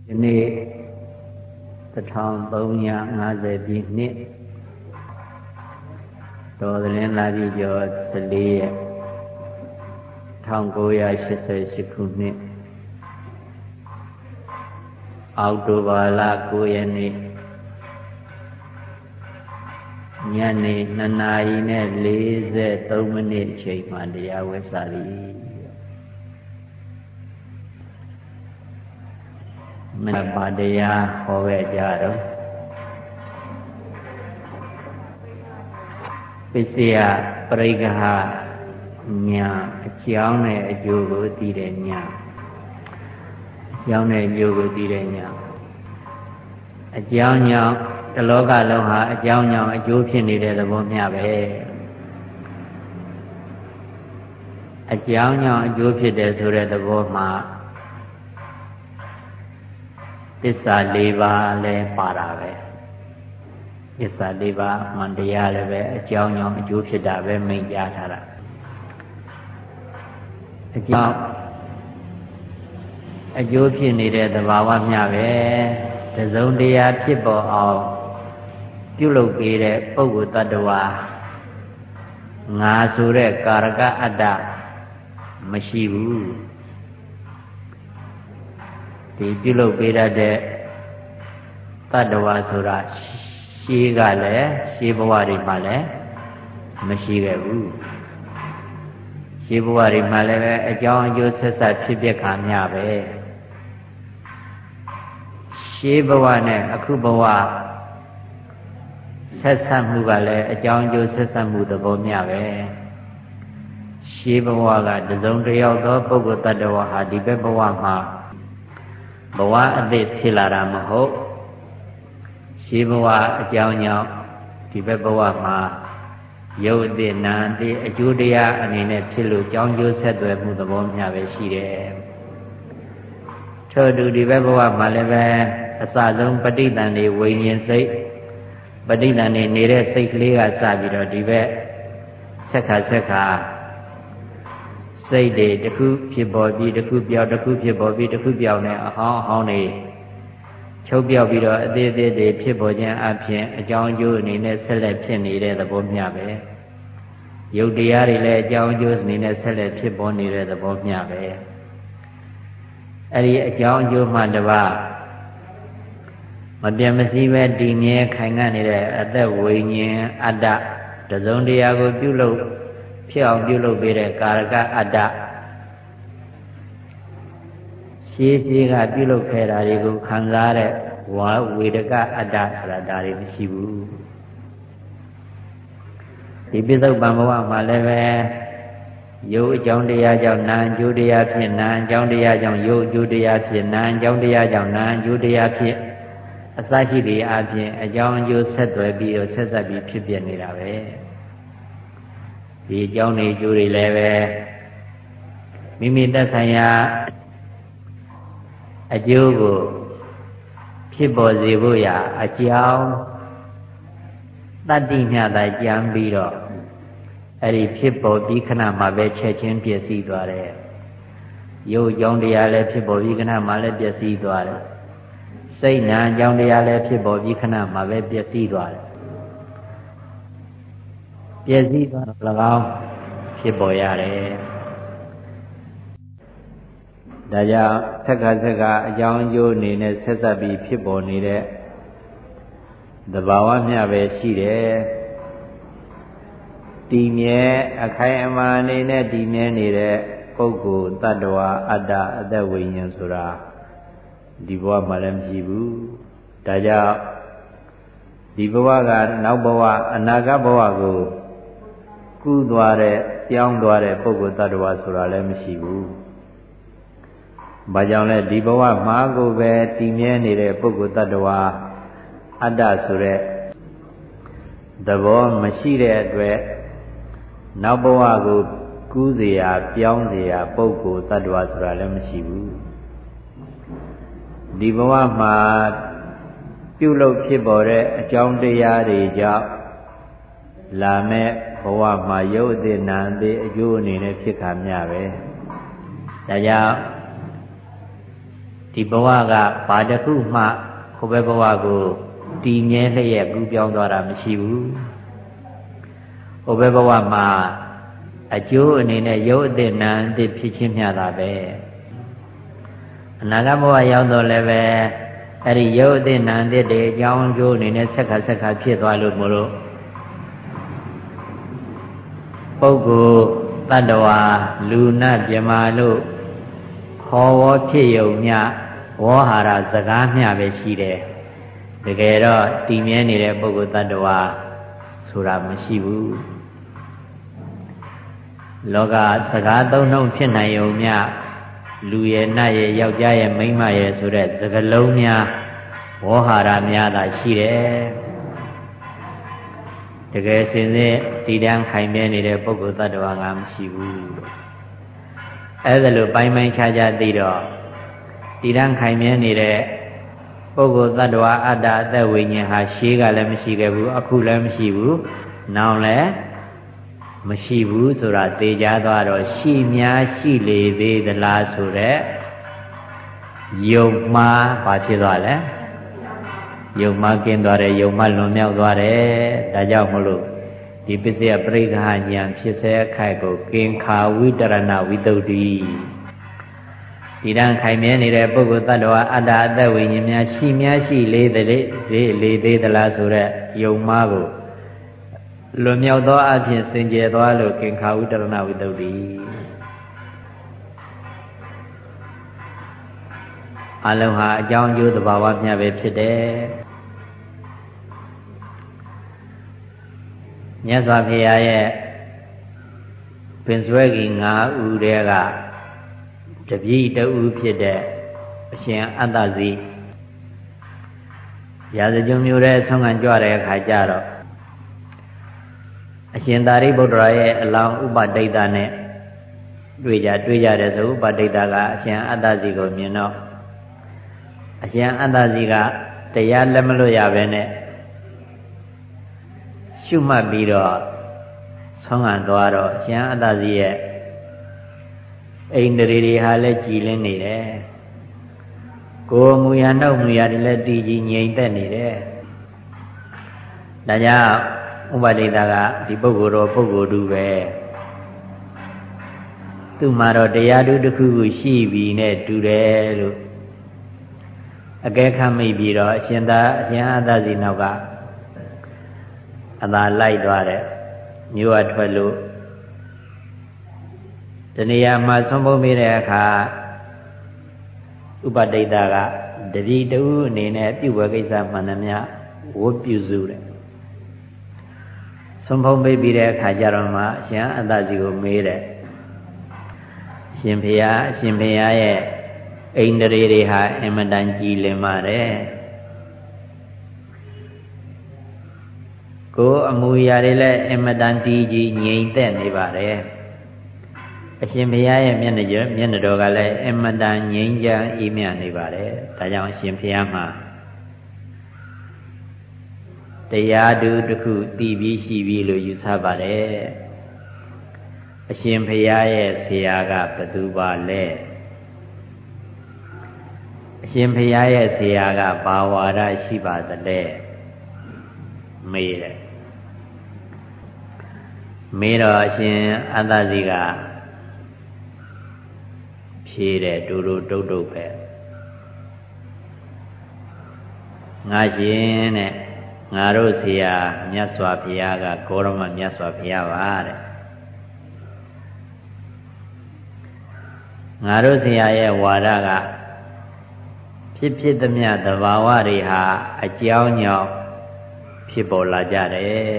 ဒီနေ့1350ပြည့်နှစ်တော်သလင်းလာပြီကျော်14ရက်1988ခုနှစ်အောက်တိုဘာလ9ရက်နေ့ညနေ2 နာရီနဲ့43မိနစ်အချိန်မှတရားဝဲစာလိမနပါတရားဟောခဲ့ကြတော့ပစ္စယပရိက္ခညာအကြောင်းနဲ့အကျိုးကိုသိတဲ့ညာအကြောင်းနဲ့အကျိုးကိုသိတဲ့ညာအကြောင်းကြောင့်တလောကလုံးဟာအကြောင်းကြောင့်အကျိုးဖြစ်နေတဲ့သဘောမျှပဲအကြောင်းကြောင့်အကျိုးဖြစ်တယ်ဆိုတဲ့သဘောမှာသစ္စာ၄ပါးလည်းပါတာပဲသစ္စာ၄ပါးမှန်တရားလည်းပဲအကြောင်းကြောင့်အကျိုးဖြစ်တာပဲမိန့်ကြားထားတာအကြောင်းအကျိုးဖြစ်နေတဲ့သဘာဝမျှပဲတစုံတရာဖြစ်ပေါ်အောင်ပြုလုပ်ပေးတဲ့ပုဂ္ဂိုလ်တ attva ငါဆိုတဲ့ကာရကအတ္တမရှိဘူးဒီပြုလုပ်ပေးတတ်တဲ့တ attva ဆိုတာရှေးကလည်းရှေးဘဝတွေမှာလည်းမရှိခဲ့ဘူးရှေးဘဝတွေမှာလည်းပဲအကြောင်းအကျိုးဆက်ဆက်ဖြစ်ပျက်ခါမျှပဲရှေးဘဝနဲ့အခုဘဝဆက်ဆက်မှုကလည်းအကြောင်းအကျိုးဆက်ဆက်မှုသဘောမျှပဲရှေးဘဝကတစုံတစ်ယောက်သောပုဂ္ဂိုလ်တ attva ဟာဒီဘက်ဘဝမှာဘဝအသစ်ဖြစ်လာတာမဟုတ်ရှေးဘဝအကြောင်းကြောင့်ဒီဘက်ဘဝမှာရုပ်အသစ်နာမ်အသစ်အကျိုးတရားအနေနဲ့ဖြစ်လို့ကြောင်းကျိုးဆက်သွယ်မှုသဘောမျှပဲရှိတယ်ထို့တူဒီဘက်ဘဝမှာလည်းပဲအစဆုံးပဋိသန္ဓေဝိညာဉ်စိတ်ပဋိသန္ဓေနေတဲ့စိတ်ကလေးကစပြီးတော့ဒီဘက်ဆက်ခါစိတ်တွေတစ်ခုဖြစ်ပေါ်ပြီးတစ်ခုပြောက်တစ်ခုဖြစ်ပေါ်ပြီးတစ်ခုပြောက်နေအဟောင်းနေချုပ်ပြောက်ပြီးတော့အသေးသေးတွေဖြစ်ပေါ်ခြင်းအပြင်အကြောင်းအကျိုးအနေနဲ့ဆက်လက်ဖြစ်နေတဲ့သဘောမျှပဲရုပ်တရားတွေလည်းအကြောင်းအကျိုးအနေနဲ့ဆက်လက်ဖြစ်ပေါ်နေတဲ့သဘောမျှပဲအဲ့ဒီအကြောင်းအကျိုးမှတပါမပြတ်မစည်းပဲတည်မြဲခိုင်ခံ့နေတဲ့အသက်ဝိညာဉ်အတ္တတစုံတရာကိုပြုလုပ်ဖြစ်အောင်ပြုလုပ်ပေးတဲ့ကာရကအတ္တရှေးကပြုလုပ်ခဲ့တာတွေကိုခံစားတဲ့ဝေဒကအတ္တဆိုတာဒါတွေမရှိဘူးဒီပိဿုပံဘဝမှာလည်းပဲရုပ်အကြောင်းတရားကြောင့်နာမ်အကျိုးတရားဖြစ်နာမ်အကြောင်းတရားကြောင့်ရုပ်အကျိုးတရားဖြစ်နာမ်အကြောင်းတရားကြောင့်နာမ်အကျိုးတရားဖြစ်အစရှိတွေအပြင်အကြောင်းအကျိုးဆက်သွယ်ပြီးတော့ဆက်ဆက်ပြီးဖြစ်ပြနေတာပဲဒီအကြောင်းတွေအကျိုးတွေလည်းပဲမိမိသက်ဆိုင်ရာအကျိုးကိုဖြစ်ပေါ်စေဖို့ရာအကြောင်းတတ္တိမြတ်သာကြံပြီးတော့အဲ့ဒီဖြစ်ပေါ်ပြီးခဏမှာပဲချက်ချင်းပျက်စီးသွားတယ်ရုပ်အကြောင်းတရားလည်းဖြစ်ပေါ်ပြီးခဏမှာလည်းပျက်စီးသွားတယ်စိတ်နာအကြောင်းတရားလည်းဖြစ်ပေါ်ပြီးခဏမှာပဲပျက်စီးသွားတယ်ပျက်စီးသွားတော့၎င်းဖြစ်ပေါ်ရတယ်ဒါကြောင့်ဆက်ကအကြောင်းအကျိုးအနေနဲ့ဆက်ဆက်ပြီးဖြစ်ပေါ်နေတဲ့သဘာဝမျှပဲရှိတယ်တည်မြဲအခိုင်အမာအနေနဲ့တည်မြဲနေတဲ့ပုဂ္ဂိုလ်တ attva အတ္တအသက်ဝိညာဉ်ဆိုတာဒီဘဝမှာလည်းမရှိဘူးဒါကြောင့်ဒီဘဝကနောက်ဘဝအနာဂတ်ဘဝကိုကူးသွားတဲ့ပြောင်းသွားတဲ့ပုဂ္ဂိုလ်တ attva ဆိုတာလည်းမရှိဘူးဘာကြောင့်လဲဒီဘဝမှာကိုပဲတည်မြဲနေတဲ့ပုဂ္ဂိုလ်တ attva အတ္တဆိုတဲ့သဘောမရှိတဲ့အတွက်နောက်ဘဝကိုကူးเสียပြောင်းเสียပုဂ္ဂိုလ်တ attva ဆိုတာလည်းမရှိဘူးဒီဘဝမှာပြုလုပ်ဖြစ်ပေါ်တဲ့အကြောင်းတရားတွေကြောင့်လာမဲ့ဘဝမှာရုပ်အသစ်နာမ်အသစ်အကျိုးအနေနဲ့ဖြစ်ခါမျှပဲဒါကြောင့်ဒီဘဝကဘာတစ်ခုမှဟိုဘက်ဘဝကိုတည်မြဲလျက်ကူးပြောင်းသွားတာမရှိဘူးဟိုဘက်ဘဝမှာအကျိုးအနေနဲ့ရုပ်အသစ်နာအသစ်ဖြစ်ချင်းမျှတာပဲအနာဂတ်ဘဝရောက်တော့လည်းပဲအဲ့ဒီရုပ်အသစ်နာအသစ်တွေအကြောင်းအကျိုးအနေနဲ့ဆက်ခါဖြစ်သွားလို့မို့လို့ပုဂ္ဂိုလ်တ attva လူနာမြမာလို့ခေါ်ဝေါ်ဖြစ်ယုံမျှဝေါဟာရစကားမျှပဲရှိတယ်တကယ်တော့တည်မြဲနေတဲ့ပုဂ္ဂိုလ်တ attva ဆိုတာမရှိဘူးလောကစကားသုံးနှုန်းဖြစ်နိုင်ယုံမျှလူရဲ့နတ်ရဲ့ယောက်ျားရဲ့မိန်းမရဲ့ဆိုတဲ့စကားလုံးများဝေါဟာရများသာရှိတယ်တကယ်စင်စစ်တည်တံ့ခိုင်မြဲနေတဲ့ပုဂ္ဂိုလ်တ attva ကမရှိဘူးအဲ့ဒါလိုပိုင်းပိုင်းခြားခြားသိတော့တည်တံ့ခိုင်မြဲနေတဲ့ပုဂ္ဂိုလ်တ attva အတ္တအသက်ဝိညာဉ်ဟာရှေးကလည်းမရှိခဲ့ဘူးအခုလည်းမရှိဘူးနောက်လည်းမရှိဘူးဆိုတာသိကြသွားတော့ရှိများရှိလေသေးသလားဆိုတော့ယုံမှားဘာဖြစ်သွားလဲယုံမှားကင်းသွားတယ်ယုံမှားလွန်မြောက်သွားတယ်ဒါကြောင့်မလို့ဒီပစ္စယပရိက္ခဉာဏ်ဖြစ်စေအခိုက်ကိုကင်္ခာဝိတရဏဝိတုဒ္ဓိဒီတန်းခိုင်မြဲနေတဲ့ပုဂ္ဂိုလ်တ attva အတ္တအသက်ဝိညာဉ်များရှိများရှိလေသေးသလားဆိုတော့ယုံမှားကိုလွန်မြောက်သောအဖြစ်စင်ကြယ်သွားလို့ကင်္ခာဝိတရဏဝိတုဒ္ဓိအလုံးဟာအကြောင်းအကျိုးသဘာဝမျှပဲဖြစ်တယ်မြတ်စွာဘုရားရဲ့ပင်စွဲကြီး5ဦးတည်းကတပည့်တဦးဖြစ်တဲ့အရှင်အတ္တဇိရာဇကြုံမျိုးတဲ့ဆုံးခံကြွတဲ့အခါကျတော့အရှင်သာရိပုတ္တရာရဲ့အလောင်းဥပဒိတ္တနဲ့တွေ့ကြတယ်ဆိုဥပဒိတ္တကအရှင်အတ္တဇိကိုမြင်တော့အရှင်အတ္တဇိကတရားလက်မလွတ်ရပဲနဲ့ရှုမှတ်ပြီးတော့ဆုံးခံသွားတော့အရှင်အတ္တဇိရဲ့အိန္ဒြေတွေဟာလည်းကြည်လင်းနေတယ်ကိုယ်မူရနှုတ်မူရတွေလည်းတည်ကြည်ငြိမ်သက်နေတယ်ဒါကြောင့်ဥပဒိတကဒီပုဂ္ဂိုလ်တော်ပုဂ္ဂိုလ်တူပဲသူ့မှာတော့တရားတူတစ်ခုခုရှိပြီနဲ့တူတယ်လို့အကဲခတ်မိပြီးတော့အရှင်အတ္တဇိနောက်ကအသာလိုက်သွားတယ်မြို့အထွက်လို့တဏှာမှာဆုံးဖို့မိတဲ့အခါဥပဒိတကတတိတူအနေနဲ့ပြုဝဲကိစ္စမှန်သမျှဝတ်ပြုစုတယ်ဆုံးဖုံးပေးပြီးတဲ့အခါကျတော့မှအရှင်အတ္တဇိကိုမေးတယ်အရှင်ဘုရားရဲ့အိန္ဒြေတွေဟာအင်မတန်ကြည်လင်ပါတယ်ကိုယ်အမူအရာတွေလည်းအင်မတန်တည်ကြည်ငြိမ်သက်နေပါတယ်အရှင်ဘုရားရဲ့မျက်နှာတော်ကလည်းအင်မတန်ငြိမ်းချမ်းအေးမြနေပါတယ်ဒါကြောင့်အရှင်ဘုရားမှာတရားတူတစ်ခုတည်ပြီးရှိပြီလို့ယူဆပါတယ်အရှင်ဘုရားရဲ့ဆရာကဘယ်သူပါလဲအရှင်ဘုရားရဲ့ဆရာကဘာဝါဒရှိပါသလဲမေးတယ်မေးတော့အရှင်အတ္တဇိကဖြေတယ်တူတုတ်ပဲငါရှင်တဲ့ငါတို့ဆရာမြတ်စွာဘုရားကဂေါရမမြတ်စွာဘုရားပါတဲ့ငါတို့ဆရာရဲ့ဝါဒကဖြစ်သမျှသဘာဝတွေဟာအကြောင်းကြောင့်ဖြစ်ပေါ်လာကြတယ်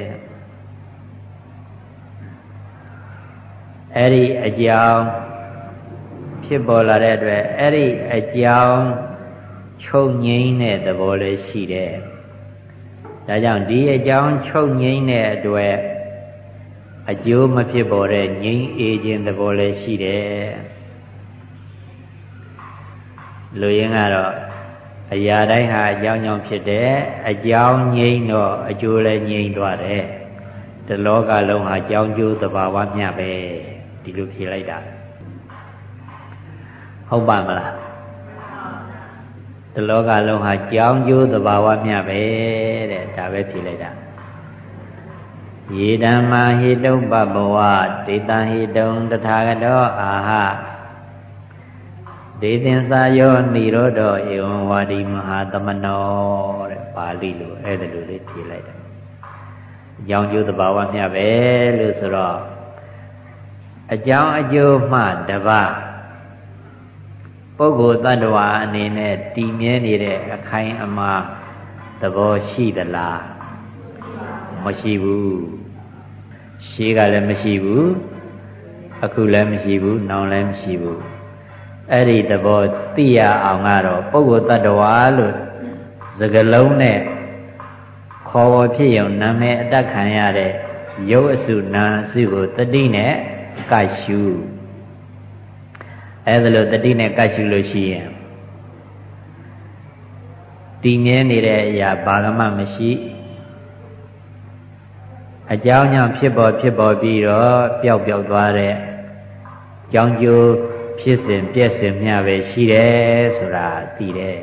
အဲ့ဒီအကြောင်းဖြစ်ပေါ်လာတဲ့အတွက်အဲ့ဒီအကြောင်းချုပ်ငြိမ်းတဲ့သဘောလည်းရှိတယ်ဒါကြောင့်ဒီအကြောင်းချုပ်ငြိမ်းတဲ့အတွက်အကျိုးမဖြစ်ပေါ်တဲ့ငြိမ်းအေးခြင်းသဘောလည်းရှိတယ်လူရင်းကတော့အရာတိုင်းဟာအကြောင်းကြောင့်ဖြစ်တယ်အကြောင်းငြိမ်းတော့အကျိုးလည်းငြိမ်းသွားတယ်ဒီလောကလုံးဟာအကြောင်းကျိုးသဘာဝမျှပဲဒီလိုဖြေလိုက်တာဟုတ်ပါမလားတလောကလုံးဟာကြောင်းကျိုးသဘာဝမျှပဲတဲ့ဒါပဲဖြေလိုက်တာယေဓမ္မာဟိတုပဘဝဒေတံဟိတုံတထာဂတောအာဟဒေသင်္စာယောနိရောဓဧဝံဝါဒီမဟာသမနောတဲ့ပါဠိလိုအဲ့ဒါလိုလေးဖြေလိုက်တယ်အကြောင်းကျိုးသဘာဝမျှပဲလို့ဆိုတော့အကြောင်းအကျိုးမှတပါးပုဂ္ဂိုလ်တ attva အနေနဲ့တည်မြဲနေတဲ့အခိုင်အမာသဘောရှိသလားမရှိဘူးရှေးကလည်းမရှိဘူးအခုလည်းမရှိဘူးနောက်လည်းမရှိဘူးအဲ့ဒီသဘောသိရအောင်ကတော့ပုဂ္ဂိုလ်တ attva လို့စကားလုံးနဲ့ခေါ်ဝေါ်ဖြစ်ရုံနာမည်အတတ်ခံရတဲ့ရုပ်အစုနာအစုကိုတတိနဲ့ကရှုအဲ့ဒါလို့တတိနဲ့ကရှုလို့ရှိရင်တည်မြဲနေတဲ့အရာဘာမှမရှိအကြောင်းကြောင့်ဖြစ်ပေါ်ပြီးတော့ပျောက်သွားတဲ့ကြောင်းကျိုးဖြစ်စဉ်ပြည့်စင်မျှပဲရှိတယ်ဆိုတာသိတယ်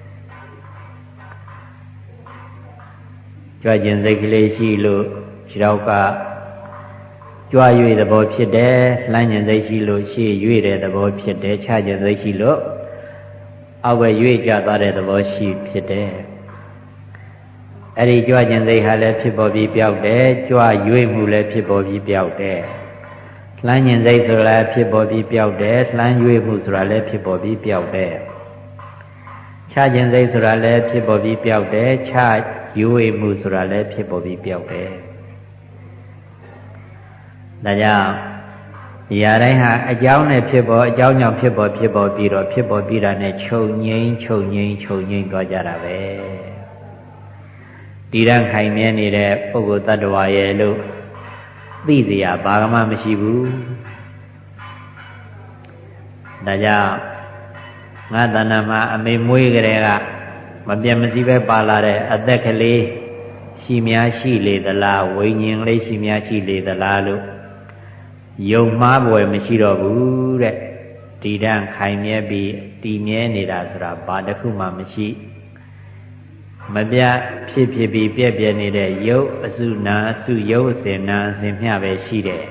ကြွခြင်းစိတ်ကလေးရှိလို့ခြေထောက်ကကြွ၍သဘောဖြစ်တယ်လှမ်းခြင်းစိတ်ရှိလို့ရှေ့၍တဲ့သဘောဖြစ်တယ်ချခြင်းစိတ်ရှိလို့အောက်ပဲ၍ကျသွားတဲ့သဘောရှိဖြစ်တယ်အဲ့ဒီကြွခြင်းစိတ်ဟာလည်းဖြစ်ပေါ်ပြီးပြောက်တယ်ကြွ၍မှုလည်းဖြစ်ပေါ်ပြီးပြောက်တယ်လှမ်းခြင်းစိတ်ဆိုတာလည်းဖြစ်ပေါ်ပြီးပြောက်တယ်လှမ်း၍မှုဆိုတာလည်းဖြစ်ပေါ်ပြီးပြောက်တယ်ချခြင်းစိတ်ဆိုတာလည်းဖြစ်ပေါ်ပြီးပြောက်တယ်ချ၍မှုဆိုတာလည်းဖြစ်ပေါ်ပြီးပြောက်တယ်ဒါကြောင့်ဒီအတိုင်းဟာအကြောင်းနဲ့ဖြစ်ပေါ်အကြောင်းကြောင့်ဖြစ်ပေါ်ပြီးတော့ဖြစ်ပေါ်ပြီးတာနဲ့ချုပ်ငိမ့်သွားကြတာပဲတည်ရန်ခိုင်မြဲနေတဲ့ပုဂ္ဂိုလ်တ attva ရဲ့လို့သိစရာဘာမှမရှိဘူးဒါကြောင့်ငါတဏ္ဍာမှာအမေမွေးကြတဲ့ကမပြတ်မစည်းပဲပါလာတဲ့အသက်ကလေးရှိများရှိလေသလားဝိညာဉ်လေးရှိများရှိလေသလားလို့ယုံမှားပွဲမရှိတော့ဘူးတဲ့တည်တံ့ခိုင်မြဲပြီးတည်မြဲနေတာဆိုတာဘာတစ်ခုမှမရှိမပြတ်ဖြစ်ပြီးပြည့်ပြည့်နေတဲ့ယုတ်အစုနာအစုယုတ်အစဉ်နာအစဉ်မျှပဲရှိတယ်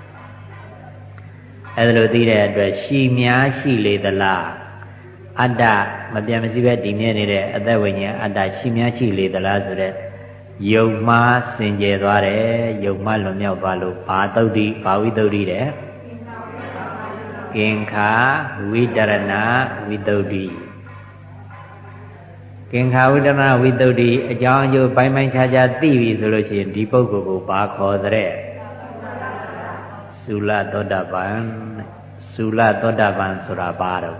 အဲ့ဒါလိုသိတဲ့အတွက်ရှိများရှိလေသလားအတ္တမပြတ်မစည်းပဲတည်မြဲနေတဲ့အသက်ဝိညာဉ်အတ္တရှိများရှိလေသလားဆိုတဲ့ယုံမှားစင်ကြယ်သွားတယ်ယုံမှားလွန်မြောက်သွားလို့ဘာသုတ်တိဘာဝိသုတ်တိတဲ့ကင်္ခာဝိတရဏဝိသုတ်တိကင်္ခာဝိတရဏဝိသုတ်တိအကြောင်းအကျိုးပိုင်းပိုင်းခြားခြားသိပြီဆိုလို့ရှိရင်ဒီပုဂ္ဂိုလ်ကိုဘာခေါ်တဲ့သုလသောတာပန်သုလသောတာပန်ဆိုတာဘာတော့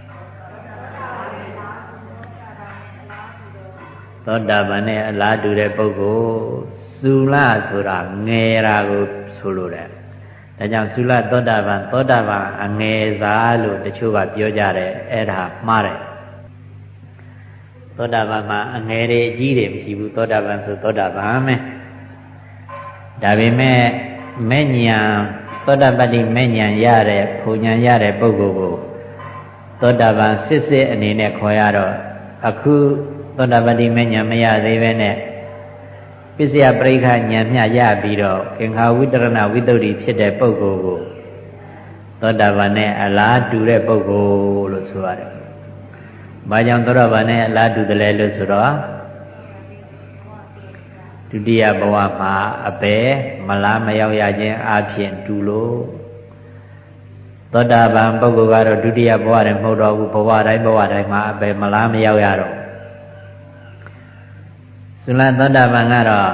သောတာပန်နဲ့အလားတူတဲ့ပုဂ္ဂိုလ်သုလဆိုတာငယ်တာကိုဆိုလိုတယ်။ဒါကြောင့်သုလသောတာပန်အငယ်စားလို့တချို့ကပြောကြတယ်အဲ့ဒါမှားတယ်။သောတာပန်မှာအငယ်တွေအကြီးတွေမရှိဘူးသောတာပန်ဆိုသောတာပန်ပဲ။ဒါပေမဲ့မဲ့ညာသောတာပတ္တိမဲ့ညာရတဲ့ဘုံညာရတဲ့ပုဂ္ဂိုလ်ကိုသောတာပန်စစ်အနေနဲ့ခေါ်ရတော့အခုသောတာပတ္တိမဉ္ဇဉ်မရသေးပဲနဲ့ပစ္စယပရိက္ခဉာဏ်မျှရပြီးတော့ကင်္ခာဝိတရဏဝိသုဒ္ဓိဖြစ်တဲ့ပုဂ္ဂိုလ်ကိုသောတာပန်နဲ့အလားတူတဲ့ပုဂ္ဂိုလ်လို့ဆိုရတယ်။ဘာကြောင့်သောတာပန်နဲ့အလားတူတယ်လဲလို့ဆိုတော့ဒုတိယဘဝမှာအပေမလားမရောက်ရခြင်းအပြင်တူလို့သောတာပန်ပုဂ္ဂိုလ်ကတော့ဒုတိယဘဝတည်းမဟုတ်တော့ဘူးဘဝတိုင်းမှာအပေမလားမရောက်ရတော့သုလသောတာပန်ကတော့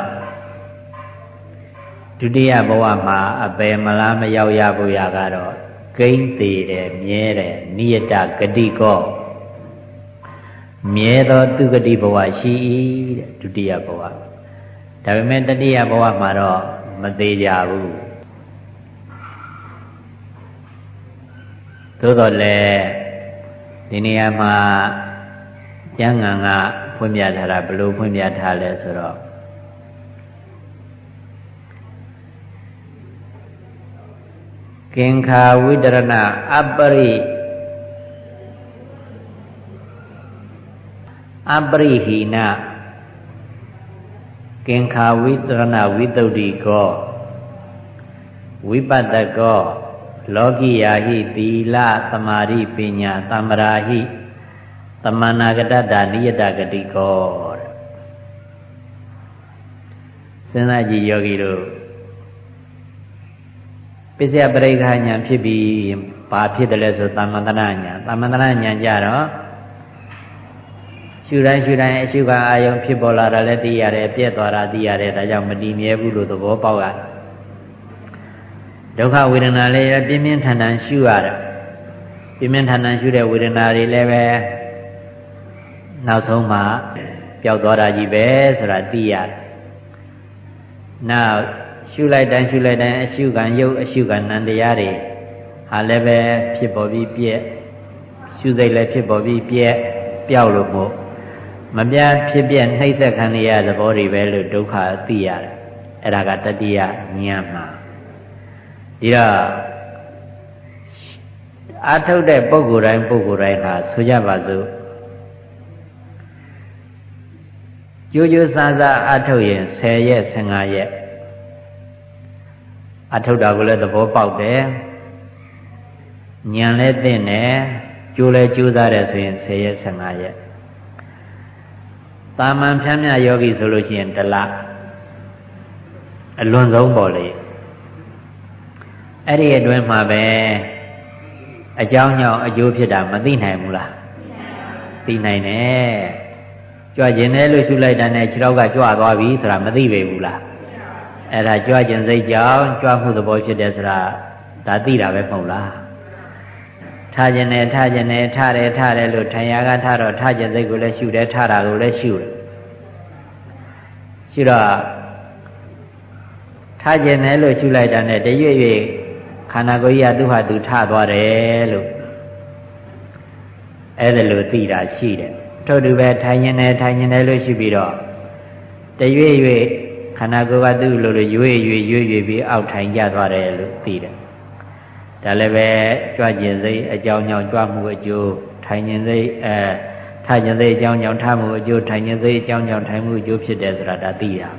ဒုတိယဘဝမှာအပေမလားမရောက်ရဘူးရကတော့ကိန်းသေးတယ်မြဲတယ်နိယတဂတိကောမြဲသောသူဂတိဘဝရှိ၏တဲ့ဒုတိယဘဝဒါပေမဲ့တတိယဘဝမှာတော့မသေးကြဘူးသို့တော်လည်းဒီနေရာမှာကျမ်းဂန်ကဖွင့်ပြထားတာဘယ်လိုဖွင့်ပြထားလဲဆိုတော့ကင်္ခာဝိတရဏအပရိအပရိဟိနကင်္ခာဝိတရဏဝိတုဒ္ဓိကောဝိပတ္တကောလောကိယာဟိသီလသမာဓိပညာသမ္မာရာဟိသမဏဂတတနိယတဂတိကောစဉ်းစားကြည့်ယောဂီတို့ပစ္စယပရိက္ခဉာဏ်ဖြစ်ပြီးဘာဖြစ်တယ်လဲဆိုသမ္မန္တရဉာဏ်သမ္မန္တရဉာဏ်ကြတော့ရှုတိုင်းအရှုခံအာယုံဖြစ်ပေါ်လာတာလည်းသိရတယ်ပြည့်သွားတာသိရတယ်ဒါကြောင့်မတည်မြဲဘူးလို့သဘောပေါက်ရတယ်ဒုက္ခဝေဒနာလေးပြင်းပြင်းထန်ထန်ရှုရတယ်ပြင်းပြင်းထန်ထန်ရှုတဲ့ဝေဒနာတွေလည်းပဲနောက်ဆုံးမှပျောက်သွားတာကြီးပဲဆိုတာသိရတယ်နောက်ရှုလိုက်တိုင်းအရှုခံယုတ်အရှုခံနံတရားတွေဟာလည်းပဲဖြစ်ပေါ်ပြီးပြည့်ရှုစိတ်လည်းဖြစ်ပေါ်ပြီးပြည့်ပျောက်လို့မို့မပြတ်ဖြစ်ပြနှိမ့်ဆက်ခံရတဲ့သဘောတွေပဲလို့ဒုက္ခသိရတယ်အဲ့ဒါကတတိယဉာဏ်မှာဒီတော့အာထုတ်တဲ့ပုဂ္ဂိုလ်တိုင်းဟာဆိုကြပါစို့ကြိုးကြိုးစားစားအာထုတ်ရင်10ရက်15ရက်အာထုတ်တာကိုလည်းသဘောပေါက်တယ်ဉာဏ်လည်းသိတယ်ကြိုးလည်းကြိုးစားတယ်ဆိုရင်10ရက်15ရက်တာမန်ဖြမ်းမြယောဂီဆိုလို့ရှိရင်1လအလွန်ဆုံးပေါ့လေအဲ့ဒီအတွင်းမှာပဲအကြောင်းကြောင့်အကျိုးဖြစ်တာမသိနိုင်ဘူးလားသိနိုင်တယ်ကြွကျင်တယ်လို့ရှုလိုက်တာနဲ့ခြေထောက်ကကြွသွားပြီဆိုတာမသိပေဘူးလားအဲ့ဒါကြွကျင်စိတ်ကြောင့်ကြွမှုသဘောဖြစ်တယ်ဆိုတာဒါသိတာပဲမဟုတ်လားထားခြင်းနဲ့ထားတယ်လို့ထင်ရကထားတော့ထားခြင်းစိတ်ကိုလည်းရှုတယ်ထားတာကိုလည်းရှုတယ်ရှုတော့ထားခြင်းနဲ့လို့ရှုလိုက်တာနဲ့တရွေ့ရွေ့ခန္ဓာကိုယ်ကြီးကသူ့ဟာသူထသွားတယ်လို့အဲ့ဒါလို့သိတာရှိတယ်ထို့တူပဲထိုင်ခြင်းနဲ့လို့ရှုပြီးတော့တရွေ့ရွေ့ခန္ဓာကိုယ်ကသူ့လိုရွေ့ပြီးအောက်ထိုင်ကြသွားတယ်လို့သိတယ်ဒါလည်းပဲကြွကျင်စိတ်အကြောင်းကြောင့်ကြွမှုအကျိုးထိုင်ခြင်းစိတ်ထားခြင်းစိတ်အကြောင်းကြောင့်ထားမှုအကျိုးထိုင်ခြင်းစိတ်အကြောင်းကြောင့်ထိုင်မှုအကျိုးဖြစ်တယ်ဆိုတာဒါသိတာ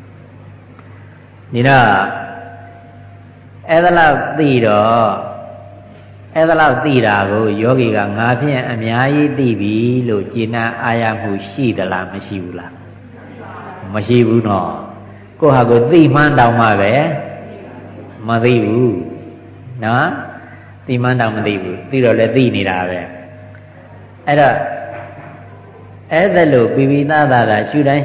ဒီတော့အဲ့ဒါလောက်သိတာကိုယောဂီကငါဖြင့်အများကြီးသိပြီလို့ကျေနပ်အားရမှုရှိသလားမရှိဘူးလားမရှိဘူးနော်ကိုယ့်ဟာကိုယ်သိမှန်းတောင်မှပဲမသိဘူးနော်သိမှန်းတောင်မသိဘူးသိတော့လည်းသိနေတာပဲအဲ့တော့အဲ့ဒါလို့ပိပိသသာရှုတိုင်း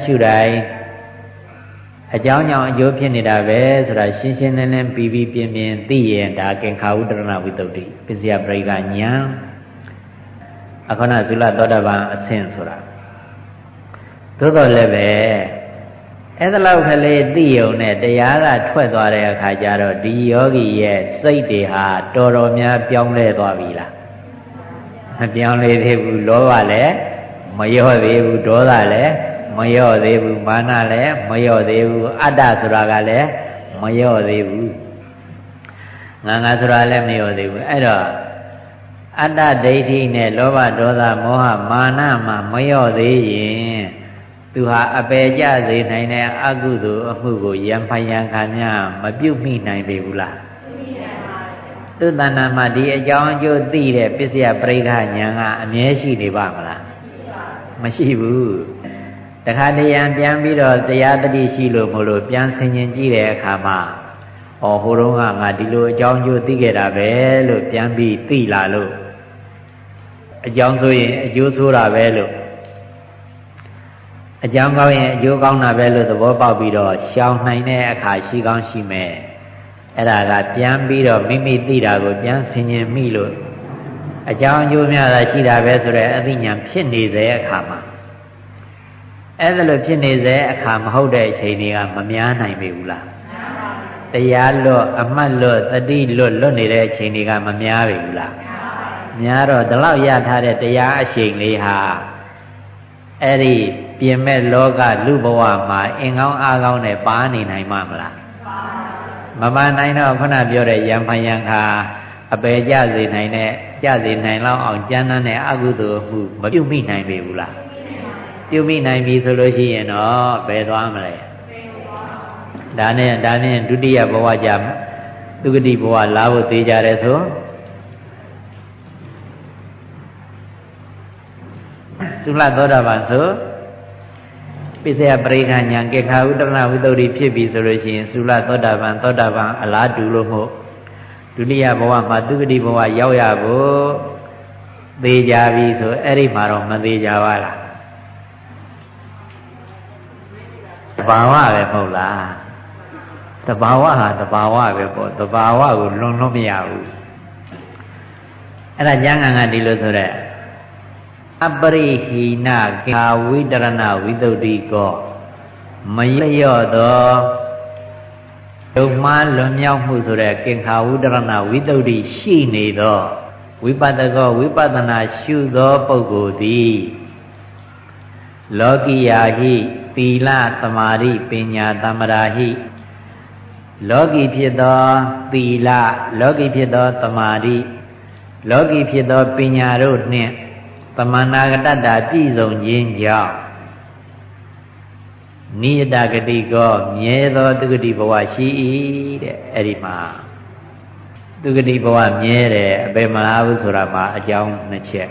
အကြောင်းကြောင့်အကျိုးဖြစ်နေတာပဲဆိုတာရှင်းရှင်းလင်းလင်းပြီးပြင်းသိရင်ဒါကင်္ခာဝုတ္တရဏဝိတ္တုပစ္စယပရိက္ခဉာဏ်အခဏသုလသောတပန်အဆင့်ဆိုတာသို့တော်လည်းပဲအဲ့ဒါလောက်ကလေးသိုံနဲ့တရားကထွက်သွားတဲ့အခါကျတော့ဒီယောဂီရဲ့စိတ်တွေဟာတော်တော်များပြောင်းလဲသွားပြီလားမပြောင်းလဲသေးဘူးလောဘလည်းမလျော့သေးဘူးဒေါသလည်းမလျော့သေးဘူးမာနလည်းမလျော့သေးဘူးအတ္တဆိုတာကလည်းမလျော့သေးဘူးငါဆိုတာလည်းမလျော့သေးဘူးအဲ့တော့အတ္တဒိဋ္ဌိနဲ့လောဘဒေါသမောဟမာနမှာမလျော့သေးရင်သူဟာအပယ်ကျစေနိုင်တဲ့အကုသိုလ်အမှုကိုယံဖယံခံများမပြုတ်မိနိုင်ပေဘူးလားသူတဏ္ဍာမှာဒီအကြောင်းအကျိုးသိတဲ့ပစ္စယပရိက္ခဉာဏ်ကအမြဲရှိနေပါမလားမရှိဘူးတခါတရံပြန်ပြီးတော့တရားတတိရှိလို့မလို့ပြန်ဆင်ခြင်ကြည့်တဲ့အခါမှာဟိုတုန်းကငါဒီလိုအကြောင်းကျိုးသိခဲ့တာပဲလို့ပြန်ပြီးသိလာလို့အကြောင်းဆိုရင်အကျိုးဆိုတာပဲလို့အကြောင်းကောင်းရင်အကျိုးကောင်းတာပဲလို့သဘောပေါက်ပြီးတော့ရှောင်နိုင်တဲ့အခါရှိကောင်းရှိမယ်အဲ့ဒါကပြန်ပြီးတော့မိမိသိတာကိုပြန်ဆင်ခြင်မိလို့အကြောင်းအကျိုးများတာရှိတာပဲဆိုတဲ့အသိဉာဏ်ဖြစ်နေတဲ့အခါမှာအဲ့ဒါလို့ဖြစ်နေတဲ့အခါမဟုတ်တဲ့အချိန်တွေကမများနိုင်ပေဘူးလားတရားလွတ်အမှတ်လွတ်သတိလွတ်နေတဲ့အချိန်တွေကမများပေဘူးလားများတော့ဒီလောက်ရထားတဲ့တရားအရှိန်လေးဟာအဲ့ဒီပြင်မဲ့လောကလူဘဝမှာအင်ကောင်းအားကောင်းနဲ့ပါနေနိုင်မှာမလားမပါနိုင်တော့ခုနပြောတဲ့ယံဖယံခါအပယ်ကျစေနိုင်တဲ့ကျစေနိုင်လောက်အောင်ကျမ်းမ်းတဲ့အကုသိုလ်မှုမပြုတ်မိနိုင်ပေဘူးလားပြုမိနိုင်ပြီဆိုလို့ရှိရင်တော့ဘယ်သွားမလဲဒါနဲ့ဒုတိယဘဝကြသူဂတိဘဝလာဖို့သေးကြတယ်ဆိုသုလသောတာပန်ဆိုပိစယပရိက္ခဉာဏ်ကေခာဝိတ္တရဝိတ္တုဖြစ်ပြီဆိုလို့ရှိရင်သုလသောတာပန်အလားတူလို့မို့ဒုတိယဘဝမှာသူဂတိဘဝရောက်ရဖို့သေးကြပြီဆိုအဲ့ဒီမှာတော့မသေးကြပါလားတဘာဝပဲမဟုတ်လားတဘာဝဟာတဘာဝပဲပေါ့တဘာဝကိုလွန်လို့မရဘူးအဲ့ဒါကျမ်းဂန်ကဒီလိုဆိုတဲ့အပရိဟိနကာဝိတရဏဝိတ္တုကောမလျော့သောဒုမှလွန်မြောက်မှုဆိုတဲ့ကင်္ခာဝိတရဏဝိတ္တုရှိနေသောဝိပဿကောဝိပဿနာရှုသောပုဂ္ဂိုလ်သည်လောကိယာဟိသီလသမာဓိပညာသမ္မာဟိလောကီဖြစ်သောသီလလောကီဖြစ်သောသမာဓိလောကီဖြစ်သောပညာတို့နှင့်သမဏဂတတပြည့်စုံခြင်းကြောင့်နိယတဂတိကောမြဲသောသူဂတိဘဝရှိ၏တဲ့အဲ့ဒီမှာသူဂတိဘဝမြဲတယ်အပေမလားဘူးဆိုတာမှာအကြောင်းနှစ်ချက်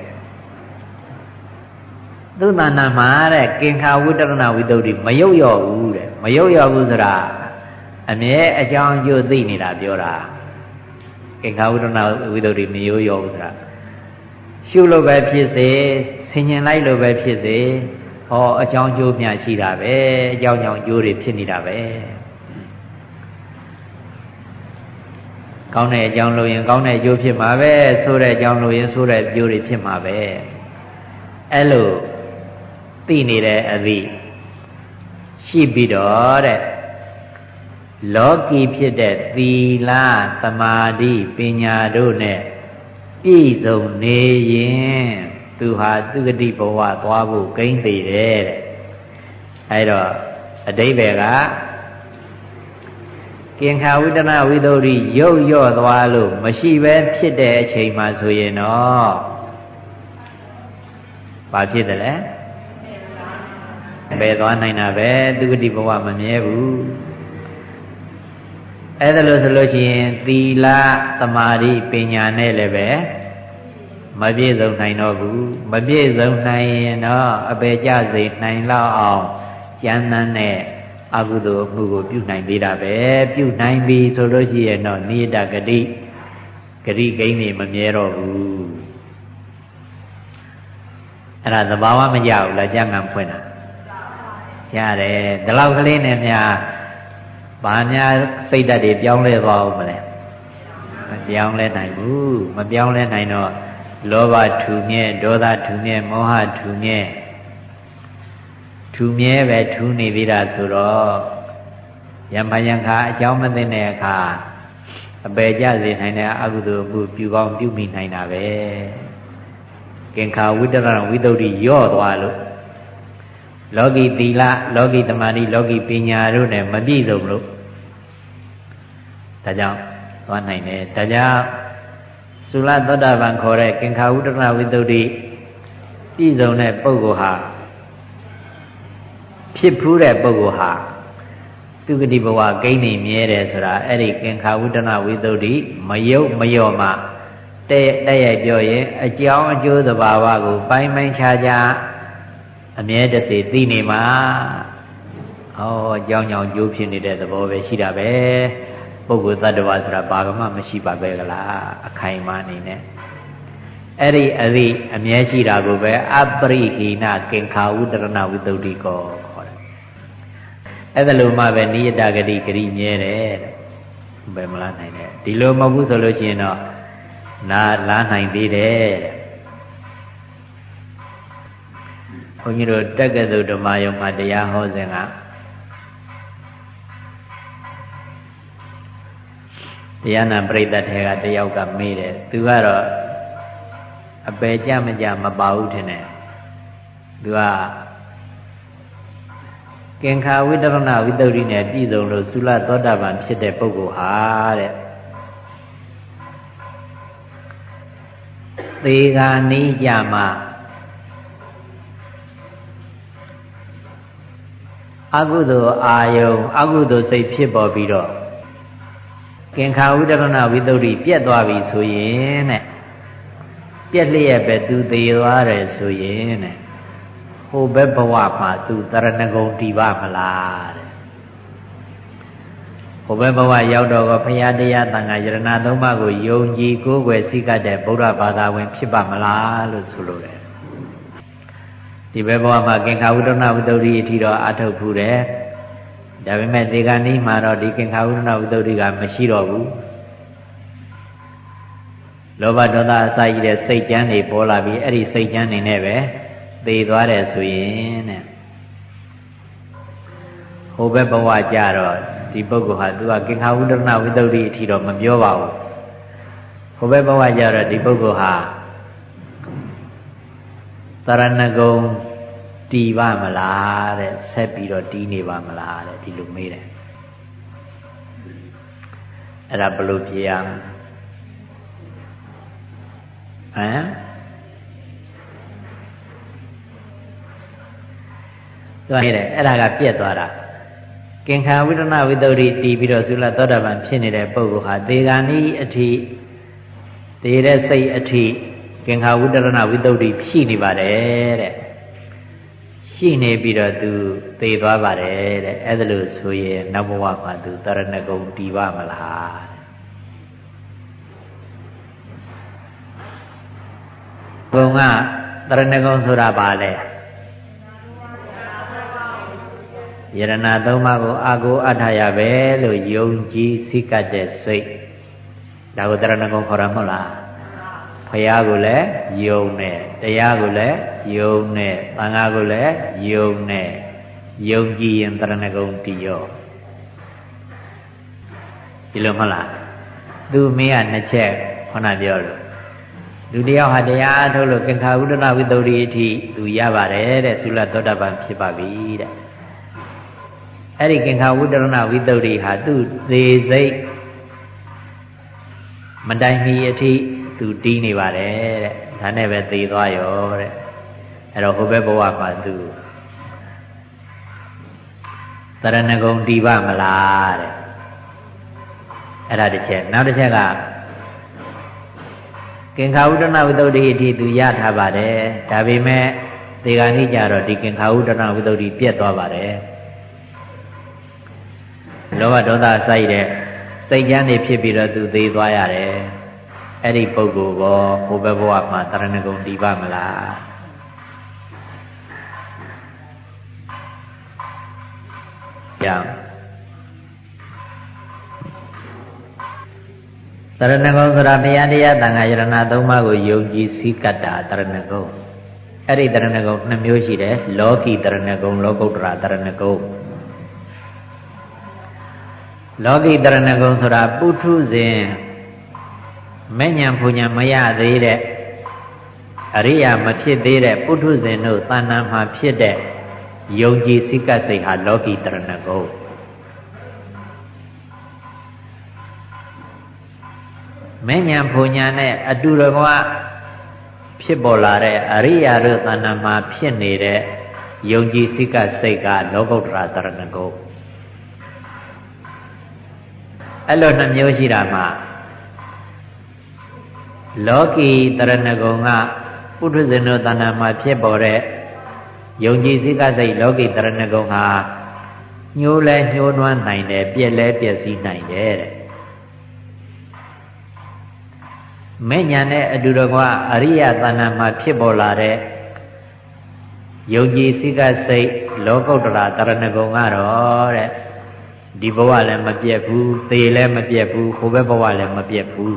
သူသဏ္ဍာန်မှာတဲ့ကင်္ခာဝိတ္တရဏဝိတ္တုမယုတ်ရော့ဘူးတဲ့မယုတ်ရော့ဘူးဆိုတာအမြဲအကြောင်းအကျိုးသိနေတာပြောတာကင်္ခာဝိတ္တရဏဝိတ္တုမယုတ်ရော့ဘူးဆိုတာရှုလို့ပဲဖြစ်စေဆင်ញင်လိုက်လို့ပဲဖြစ်စေဟောအကြောင်းကျိုးများရှိတာပဲအကြောင်းကြောင့်ကျိုးတွေဖြစ်နေတာပဲကောင်းတဲ့အကြောင်းလို့ရင်ကောင်းတဲ့အကျိုးဖြစ်မှာပဲဆိုတဲ့အကြောင်းလို့ရင်ဆိုတဲ့အကျိုးတွေဖြစ်မှာပဲအဲ့လိုသိနေတဲ့အသည့်ရှိပြီးတော့တဲ့လောကီဖြစ်တဲ့သီလသမာဓိပညာတို့နဲ့ပြည့်စုံနေရင်သူဟာသူဂတိဘဝသွားဖို့ကိန်းသေးတယ်တဲ့အဲဒါအဓိပ္ပာယ်ကကင်္ခာဝိတ္တနာဝိတ္တုရုပ်ရော့သွားလို့မရှိပဲဖြစ်တဲ့အချိန်မှဆိုရင်တော့ဘာဖြစ်တယ်လဲဘယ်သွားနိုင်တာပဲသူဂတိဘဝမမြဲဘူးအဲ့ဒါလို့ဆိုလို့ရှိရင်သီလသမာဓိပညာနဲ့လည်းပဲမပြည့်စုံနိုင်တော့ဘူးမပြည့်စုံနိုင်ရင်တော့အပေကြစေနိုင်လောက်အောင်ကျမ်းသန်းတဲ့အကုသိုလ်မှုကိုပြုနိုင်သေးတာပဲပြုနိုင်ပြီဆိုလို့ရှိရင်တော့နိယတဂတိဂတိကိန်းနေမမြဲတော့ဘူးအဲ့ဒါသဘာဝမကြဘူးလားကျမ်းဂန်ဖွင့်တာရတယ်ဒီလောက်ကလေးနဲ့များဘာများစိတ်ဓာတ်တွေပြောင်းလဲသွားအောင်မလဲမပြောင်းလဲနိုင်ဘူးမပြောင်းလဲနိုင်တော့လောဘထူမြဲဒေါသထူမြဲမောဟထူမြဲထူမြဲပဲထူနေသေးတာဆိုတော့ယမယံခါအကြောင်းမသိတဲ့အခါအပေကြစေနိုင်တဲ့အကုသိုလ်မှုပြုကောင်းပြုမိနိုင်တာပဲကင်္ခာဝိတ္တရဝိတ္တုရော့သွားလို့လောကီသီလလောကီသမာဓိလောကီပညာတို့နဲ့မပြည့်စုံလို့ဒါကြောင့်သွားနိုင်တယ်ဒါကြောင့်သုလသောတာပန်ခေါ်တဲ့ကင်္ခာဝိတ္တရဝိတ္တုပြည့်စုံတဲ့ပုဂ္ဂိုလ်ဟာဖြစ်ဖူးတဲ့ပုဂ္ဂိုလ်ဟာသူဂတိဘဝကိန်းနေမြဲတယ်ဆိုတာအဲ့ဒီကင်္ခာဝိတ္တရဝိတ္တုမယုတ်မလျော့မှတဲ့ရိုက်ပြောရင်အကြောင်းအကျိုးသဘာဝကိုပိုင်းပိုင်းခြားခြားအမြဲတစေသိနေမှာဟောအကြောင်းကြောင့်ကျိုးဖြစ်နေတဲ့သဘောပဲရှိတာပဲပုဂ္ဂိုလ်သတ္တဝါဆိုတာဘာမှမရှိပါပဲကလားအခိုင်အမာနေနဲ့အဲ့ဒီအသည့်အမြဲရှိတာကိုပဲအပရိဟိနကင်္ခာဝိတ္တရဏဝိတ္တုကောခေါ်တယ်အဲ့ဒါလိုမှပဲနိယတဂတိဂတိမြဲတယ်ဘယ်မလားနိုင်တယ်ဒီလိုမဟုတ်ဘူးဆိုလို့ရှိရင်တော့နာလားနိုင်သေးတယ်ဘုန်းကြီးတို့တက္ကသိုလ်ဓမ္မယုံမှာတရားဟောစဉ်ကတရားနာပရိသတ်ထဲကတယောက်ကမေးတယ်သူကတော့အပယ်ကြမကြမပါဘူးထင်တယ်သူကကင်္ခာဝိတ္တရဏဝိတ္တုနဲ့ပြည့်စုံလို့သုလသောတာပန်ဖြစ်တဲ့ပုဂ္ဂိုလ်ဟာတဲ့သေဂာနိကြမှာအကုသိုလ်အာယုံအကုသိုလ်စိတ်ဖြစ်ပေါ်ပြီးတော့ကင်္ခာဝိတရဏဝိတ္တုပြက်သွားပြီဆိုရင်တဲ့ပြက်လျက်ပဲသူသေသွားတယ်ဆိုရင်တဲ့ဟိုဘက်ဘဝမှာသူတရဏဂုံတည်ပါမလားတဲ့ဟိုဘက်ဘဝရောက်တော့ဘုရားတရားသံဃာယရဏသုံးပါးကိုယုံကြည်ကိုးကွယ်စိတ်ကတဲ့ဗုဒ္ဓဘာသာဝင်ဖြစ်ပါမလားလို့ဆိုလိုတယ်ဒီဘက်ဘဝမှာကင်္ခာဝိတရဏဝိတ္တုအထိတော့အထုတ်ဖူးတယ်ဒါပေမဲ့ဒီကနေ့မှာတော့ဒီကင်္ခာဝိတရဏဝိတ္တုကမရှိတော့ဘူးလောဘဒေါသအစရှိတဲ့စိတ်ကြမ်းတွေပေါ်လာပြီးအဲ့ဒီစိတ်ကြမ်းတွေနဲ့ပဲသေသွားတယ်ဆိုရင်တဲ့ဟိုဘက်ဘဝကြတော့ဒီပုဂ္ဂိုလ်ဟာသူကကင်္ခာဝိတရဏဝိတ္တုအထိတော့မပြောပါဘူးဟိုဘက်ဘဝကြတော့ဒီပုဂ္ဂိုလ်ဟာတရဏဂုံတည်ပါမလားတဲ့ဆက်ပြီးတော့တည်နေပါမလားတဲ့ဒီလိုမေးတယ်အဲ့ဒါဘယ်လိုဖြေရမလဲသူကအဲ့ဒါကပြက်သွားတာကင်္ခာဝိတရဏဝိတ္တုတည်ပြီးတော့သုလသောတာပန်ဖြစ်နေတဲ့ပုဂ္ဂိုလ်ဟာသေဂာနိအထိသေတဲ့စိတ်အထိကင်္ခာဝိတရဏဝိတ္တုဖြည့်နေပါတယ်တဲ့ရှိနေပြီးတော့သူသေသွားပါတယ်တဲ့အဲ့ဒါလို့ဆိုရင်နောက်ဘဝမှာသူတရဏဂုံတည်ပါမလားဘုံကတရဏဂုံဆိုတာပါလေယရဏသုံးပါးကိုအာကိုအထာရပဲလို့ယုံကြည်စိတ်ကတဲ့စိတ်ဒါကိုတရဏဂုံခေါ်တာမဟုတ်လားဘုရားကိုလည်းယုံနဲ့တရားကိုလည်းယုံနဲ့သံဃာကိုလည်းယုံနဲ့ယုံကြည်ရင်တရဏဂုံတည်ရောဒီလိုမဟုတ်လားသူမင်းကနှစ်ချက်ခဏပြောလို့လူတယောက်ဟာတရားအထုတ်လို့ကင်္ခာဝိတရဏဝိတ္တုအထိသူရပါတယ်တဲ့သုလသောတာပန်ဖြစ်ပါပြီတဲ့အဲ့ဒီကင်္ခာဝိတရဏဝိတ္တုဟာသူ့သေးစိတ်မတိုင်မီအထိသူတီးနေပါတယ်တဲ့ဒါနဲ့ပဲသေသွားရောတဲ့အဲ့တော့ဟိုဘက်ဘဝမှာသူတရဏဂုံတည်ပါမလားတဲ့အဲ့ဒါတစ်ချက်နောက်တစ်ချက်ကကင်္ခာဝိတရဏဝိတ္တုအထိသူရထားပါတယ်ဒါပေမဲ့ဒီကနေ့ကျတော့ဒီကင်္ခာဝိတရဏဝိတ္တုပြတ်သွားပါတယ်လောဘဒေါသစိုက်တဲ့စိတ်ကြမ်းတွေဖြစ်ပြီးတော့သူသေသွားရတယ်အဲ့ဒီပုဂ္ဂိုလ်ဘောဟိုဘက်ဘဝမှာတရဏဂုံတည်ပါမလားကြောင့်တရဏဂုံဆိုတာဘုရားတရားသံဃာယရဏသုံးပါးကိုယုံကြည်စိတ်ကတာတရဏဂုံအဲ့ဒီတရဏဂုံနှစ်မျိုးရှိတယ်လောကီတရဏဂုံလောကုတ္တရာတရဏဂုံလောကီတရဏဂုံဆိုတာပုထုဇဉ်မဲ့ညာဖူညာမရသေးတဲ့အရိယာမဖြစ်သေးတဲ့ပုထုဇဉ်တို့တဏ္ဍာမှာဖြစ်တဲ့ယုံကြည်စိတ်ကစိတ်ဟာလောကီတရဏဂုံမဲ့ညာဖူညာနဲ့အတူတကွဖြစ်ပေါ်လာတဲ့အရိယာတို့တဏ္ဍာမှာဖြစ်နေတဲ့ယုံကြည်စိတ်ကစိတ်ကလောကုတ္တရာတရဏဂုံအဲ့လိုနှမျိုးရှိတာမှာလောကီတရဏဂုံကပုထုဇဉ်တို့တဏ္ဍာမှာဖြစ်ပေါ်တဲ့ယုံကြည်စိတ်ကစိတ်လောကီတရဏဂုံဟာညှိုးလဲညှိုးနွမ်းနိုင်တယ်ပြက်လဲပြက်စီးနိုင်တယ်တဲ့မဲ့ညာနဲ့အတူတကွအရိယတဏ္ဍာမှာဖြစ်ပေါ်လာတဲ့ယုံကြည်စိတ်ကစိတ်လောကုတ္တရာတရဏဂုံကတော့တဲ့ဒီဘဝလည်းမပြတ်ဘူးသေလည်းမပြတ်ဘူးဟိုဘက်ဘဝလည်းမပြတ်ဘူး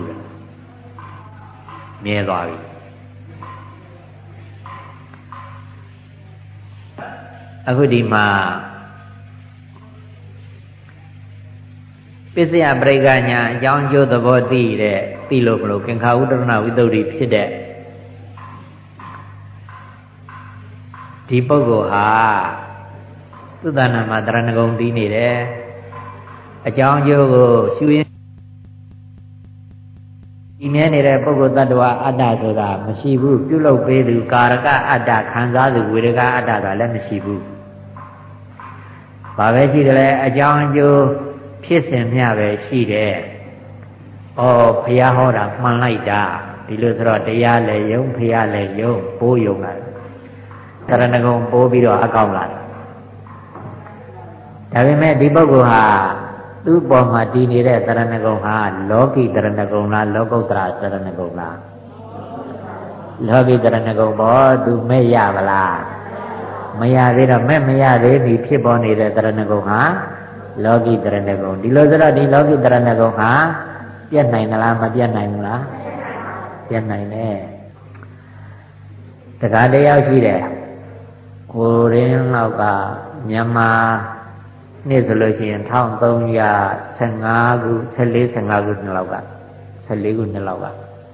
မြဲသွားပြီအခုဒီမှာပစ္စယပရိက္ခညာအကြောင်းအကျိုးသဘောသိလို့မလို့ကင်္ခာဝိတရဏဝိတ္တုဖြစ်တဲ့ဒီပုဂ္ဂိုလ်ဟာသုတ္တနာမှာတရဏဂုံတည်နေတယ်အကြောင်းအကျိုးကိုရှုရင်းဒီမြဲနေတဲ့ပုဂ္ဂိုလ်တ attva အတ္တဆိုတာမရှိဘူးပြုလုပ်ပေးသူကာရကအတ္တခံစားသူဝေဒကအတ္တကလည်းမရှိဘူးဘာပဲရှိတယ်လဲအကြောင်းအကျိုးဖြစ်စဉ်မျှပဲရှိတယ်။ဩဘုရားဟောတာမှန်လိုက်တာဒီလိုဆိုတော့တရားလည်းယုံဘုရားလည်းယုံပိုးယုံလာတယ်။တရဏဂုံပိုးပြီးတော့အကောင်းလာတယ်။ဒါပေမဲ့ဒီပုဂ္ဂိုလ်ဟာသူ့ပေါ်မှာတည်နေတဲ့တရဏဂုံဟာလောကီတရဏဂုံလားလောကုတ္တရာတရဏဂုံလားလောကီတရဏဂုံပေါ်သူမဲ့ရပါလားမရသေးတော့မဲ့မရသေးပြီဖြစ်ပေါ်နေတဲ့တရဏဂုံဟာလောကီတရဏဂုံဒီလိုဆိုတော့ဒီလောကီတရဏဂုံဟာပြတ်နိုင်သလားမပြတ်နိုင်ဘူးလားပြတ်နိုင်တယ်တရားတရားရှိတယ်ကိုရင်းလောက်ကမြန်မာနေ့ဆိုလို့ရှိရင်1315ခု14 15ခုနှစ်လောက်က14ခုနှစ်လောက်က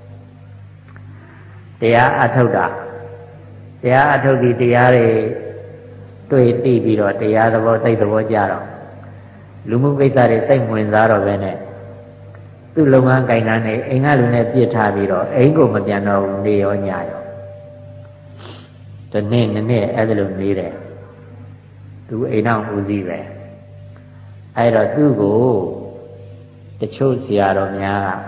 တရားအထုတ်တာတရားအထုတ်ဒီတရားတွေတွေ့သိပြီးတော့တရားသဘောသိသဘောကြတော့လူမှုကိစ္စတွေစိတ်ဝင်စားတော့ပဲနဲ့သူ့လုပ်ငန်းကိုင်တာနဲ့အိမ်ကလူနဲ့ပြစ်ထားပြီးတော့အိမ်ကိုမပြန်တော့ဘူးနေရောညရောဒီနေ့အဲ့ဒါလိုနေတယ်သူအိမ်အောင်ဦးစီးပဲအဲ့တော့သူ့ကိုတချို့ဆရာတော်များက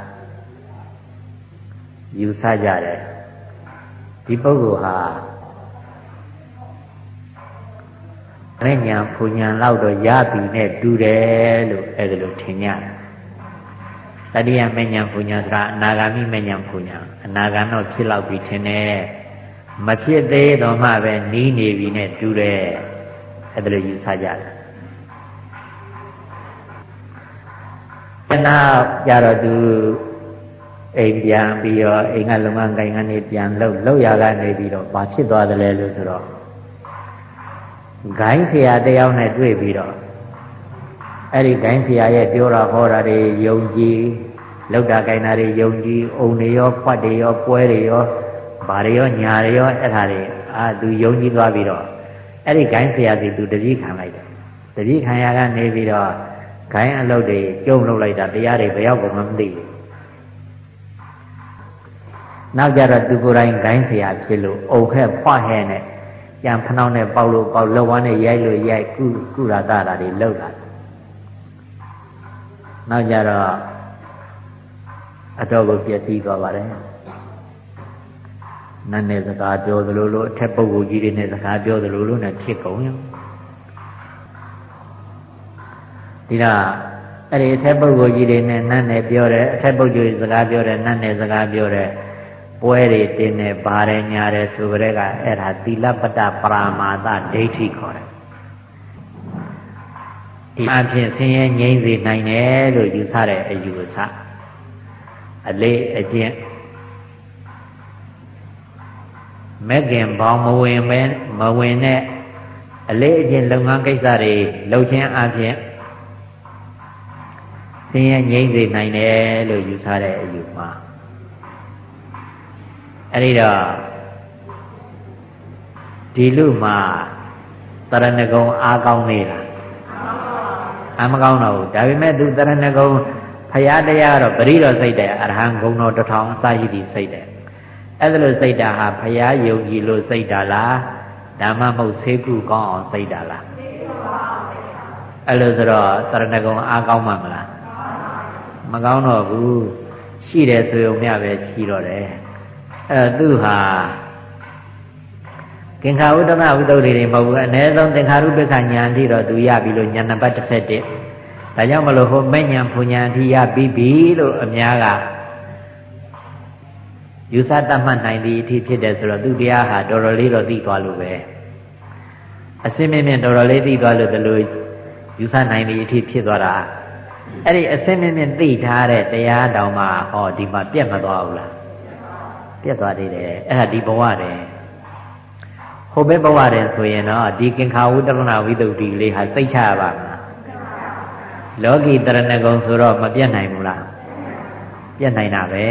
ယူဆကြတယ်ဒီပုဂ္ဂိုလ်ဟာမဉ္ဇဉ်ဖူဉ္ဇဉ်လောက်တော့ရပြီနဲ့တူတယ်လို့အဲ့ဒါလိုထင်ကြတယ်တတိယမဉ္ဇဉ်ဖူဉ္ဇဉ်ဆိုတာအနာဂါမိမဉ္ဇဉ်ဖူဉ္ဇဉ်အနာဂံတော့ဖြစ်လောက်ပြီထင်တယ်မဖြစ်သေးတော့မှပဲနီးနေပြီနဲ့တူတယ်အဲ့ဒါလိုယူဆကြတယ်နောက်ကြတော့သူအိမ်ပြန်ပြီးတော့အိမ်ကလုံငန်းကိုင်ကနေပြန်လှုပ်ရကနေပြီးတော့ဘာဖြစ်သွားတယ်လဲလို့ဆိုတော့ဂိုင်းဆရာတယောက်နဲ့တွေ့ပြီးတော့အဲ့ဒီဂိုင်းဆရာရဲ့ပြောတာဟောတာတွေယုံကြည်လောက်တာကိုင်တာတွေယုံကြည်အုံတွေရောဖွက်တွေရောပွဲတွေရောဘာတွေရောညာတွေရောအဲ့ဒါတွေသူယုံကြည်သွားပြီးတော့အဲ့ဒီဂိုင်းဆရာစီသူတတိခံလိုက်တယ်တတိခံရကနေပြီးတော့ဂိုင်းအလုပ်တွေကျုံလုပ်လိုက်တာတရားတွေဘယ်ရောက်မှမသိဘူးနောက်ကြတော့သူကိုယ်တိုင်ဂိုင်းဆရာဖြစ်လို့အုံဟဲ့ဖွက်ဟဲ့နဲ့ကြံဖနှောင်းနဲ့ပေါက်လို့ပေါက်လောက်ဝမ်းနဲ့ရိုက်လို့ရိုက်ကုရတာတွေလောက်လာနောက်ကြတော့အတော်ကိုပျက်စီးသွားပါတယ်နတ်နဲ့စကားပြောသလိုလိုအထက်ပုဂ္ဂိုလ်ကြီးတွေနဲ့စကားပြောသလိုလိုနဲ့ဖြစ်ကုန်ရောဒီတော့အဲ့ဒီအထက်ပုဂ္ဂိုလ်ကြီးတွေနဲ့နတ်နဲ့ပြောတယ်အထက်ပုဂ္ဂိုလ်စကားပြောတယ်နတ်နဲ့စကားပြောတယ်ပွဲတွေတင်းနေပါတယ်ညာတယ်ဆိုကြတဲ့ကအဲ့ဒါသီလပတ္တပရာမာသဒိဋ္ဌိခေါ်တယ်ဒီအဖြစ်ဆင်းရဲငြိမ်းစေနိုင်တယ်လို့ယူဆတဲ့အယူအဆအလေးအကျင့်မဲ့ခင်ဘောင်မဝင်နဲ့အလေးအကျင့်လုပ်ငန်းကိစ္စတွေလုပ်ခြင်းအဖြစ်ဆင်းရဲငြိမ်းစေနိုင်တယ်လို့ယူဆတဲ့အယူမှာအဲ့ဒီတော့ဒီလူမှာတရဏဂုံအားကောင်းနေလားမကောင်းတော့ဘူးဒါပေမဲ့သူတရဏဂုံဖရာတရားတော့ပရိတော်စိတ်တယ်အရဟံဂုံတော်တစ်ထောင်အစရှိသည်စိတ်တယ်အဲ့ဒါလို့စိတ်တာဟာဖရာယုံကြည်လို့စိတ်တာလားဓမ္မမဟုတ်ဆေးကုကောင်းအောင်စိတ်တာလားအဲ့လိုဆိုတော့တရဏဂုံအားကောင်းမှာမလားမကောင်းတော့ဘူးရှိတယ်ဆိုရုံမျှပဲရှိတော့တယ်အဲ့သူဟာကင်္ခာဥဒ္ဓမဝိသုဒ္ဓိတွေမဟုတ်ဘူးအ ਨੇ ဆုံးသင်္ခါရုပ္ပခဉာဏ်အထိတော့သူရပြီလို့ဉာဏ်နံပါတ်17ဒါကြောင့်မလို့ဟိုမဲ့ဉာဏ်ဖူဉာဏ်အထိရပြီးပြီလို့အများကယူဆတတ်မှတ်နိုင်သည့်အထိဖြစ်တယ်ဆိုတော့သူတရားဟာတော်တော်လေးတော့သိသွားလို့ပဲအစင်းမြင့်တော်တော်လေးသိသွားလို့တလို့ယူဆနိုင်သည့်အထိဖြစ်သွားတာအဲ့ဒီအစင်းမြင့်သိထားတဲ့တရားတောင်မှဟောဒီမှာပြတ်မသွားဘူးလားပြတ်သွားသေးတယ်အဲ့ဒါဒီဘဝတည်းဟိုဘက်ဘဝတည်းဆိုရင်တော့ဒီကင်္ခာဝုတ္တရဏဝိသုဒ္ဓိလေးဟာစိတ်ချရပါမလားလောကီတရဏဂုံဆိုတော့မပြတ်နိုင်ဘူးလားပြတ်နိုင်တာပဲ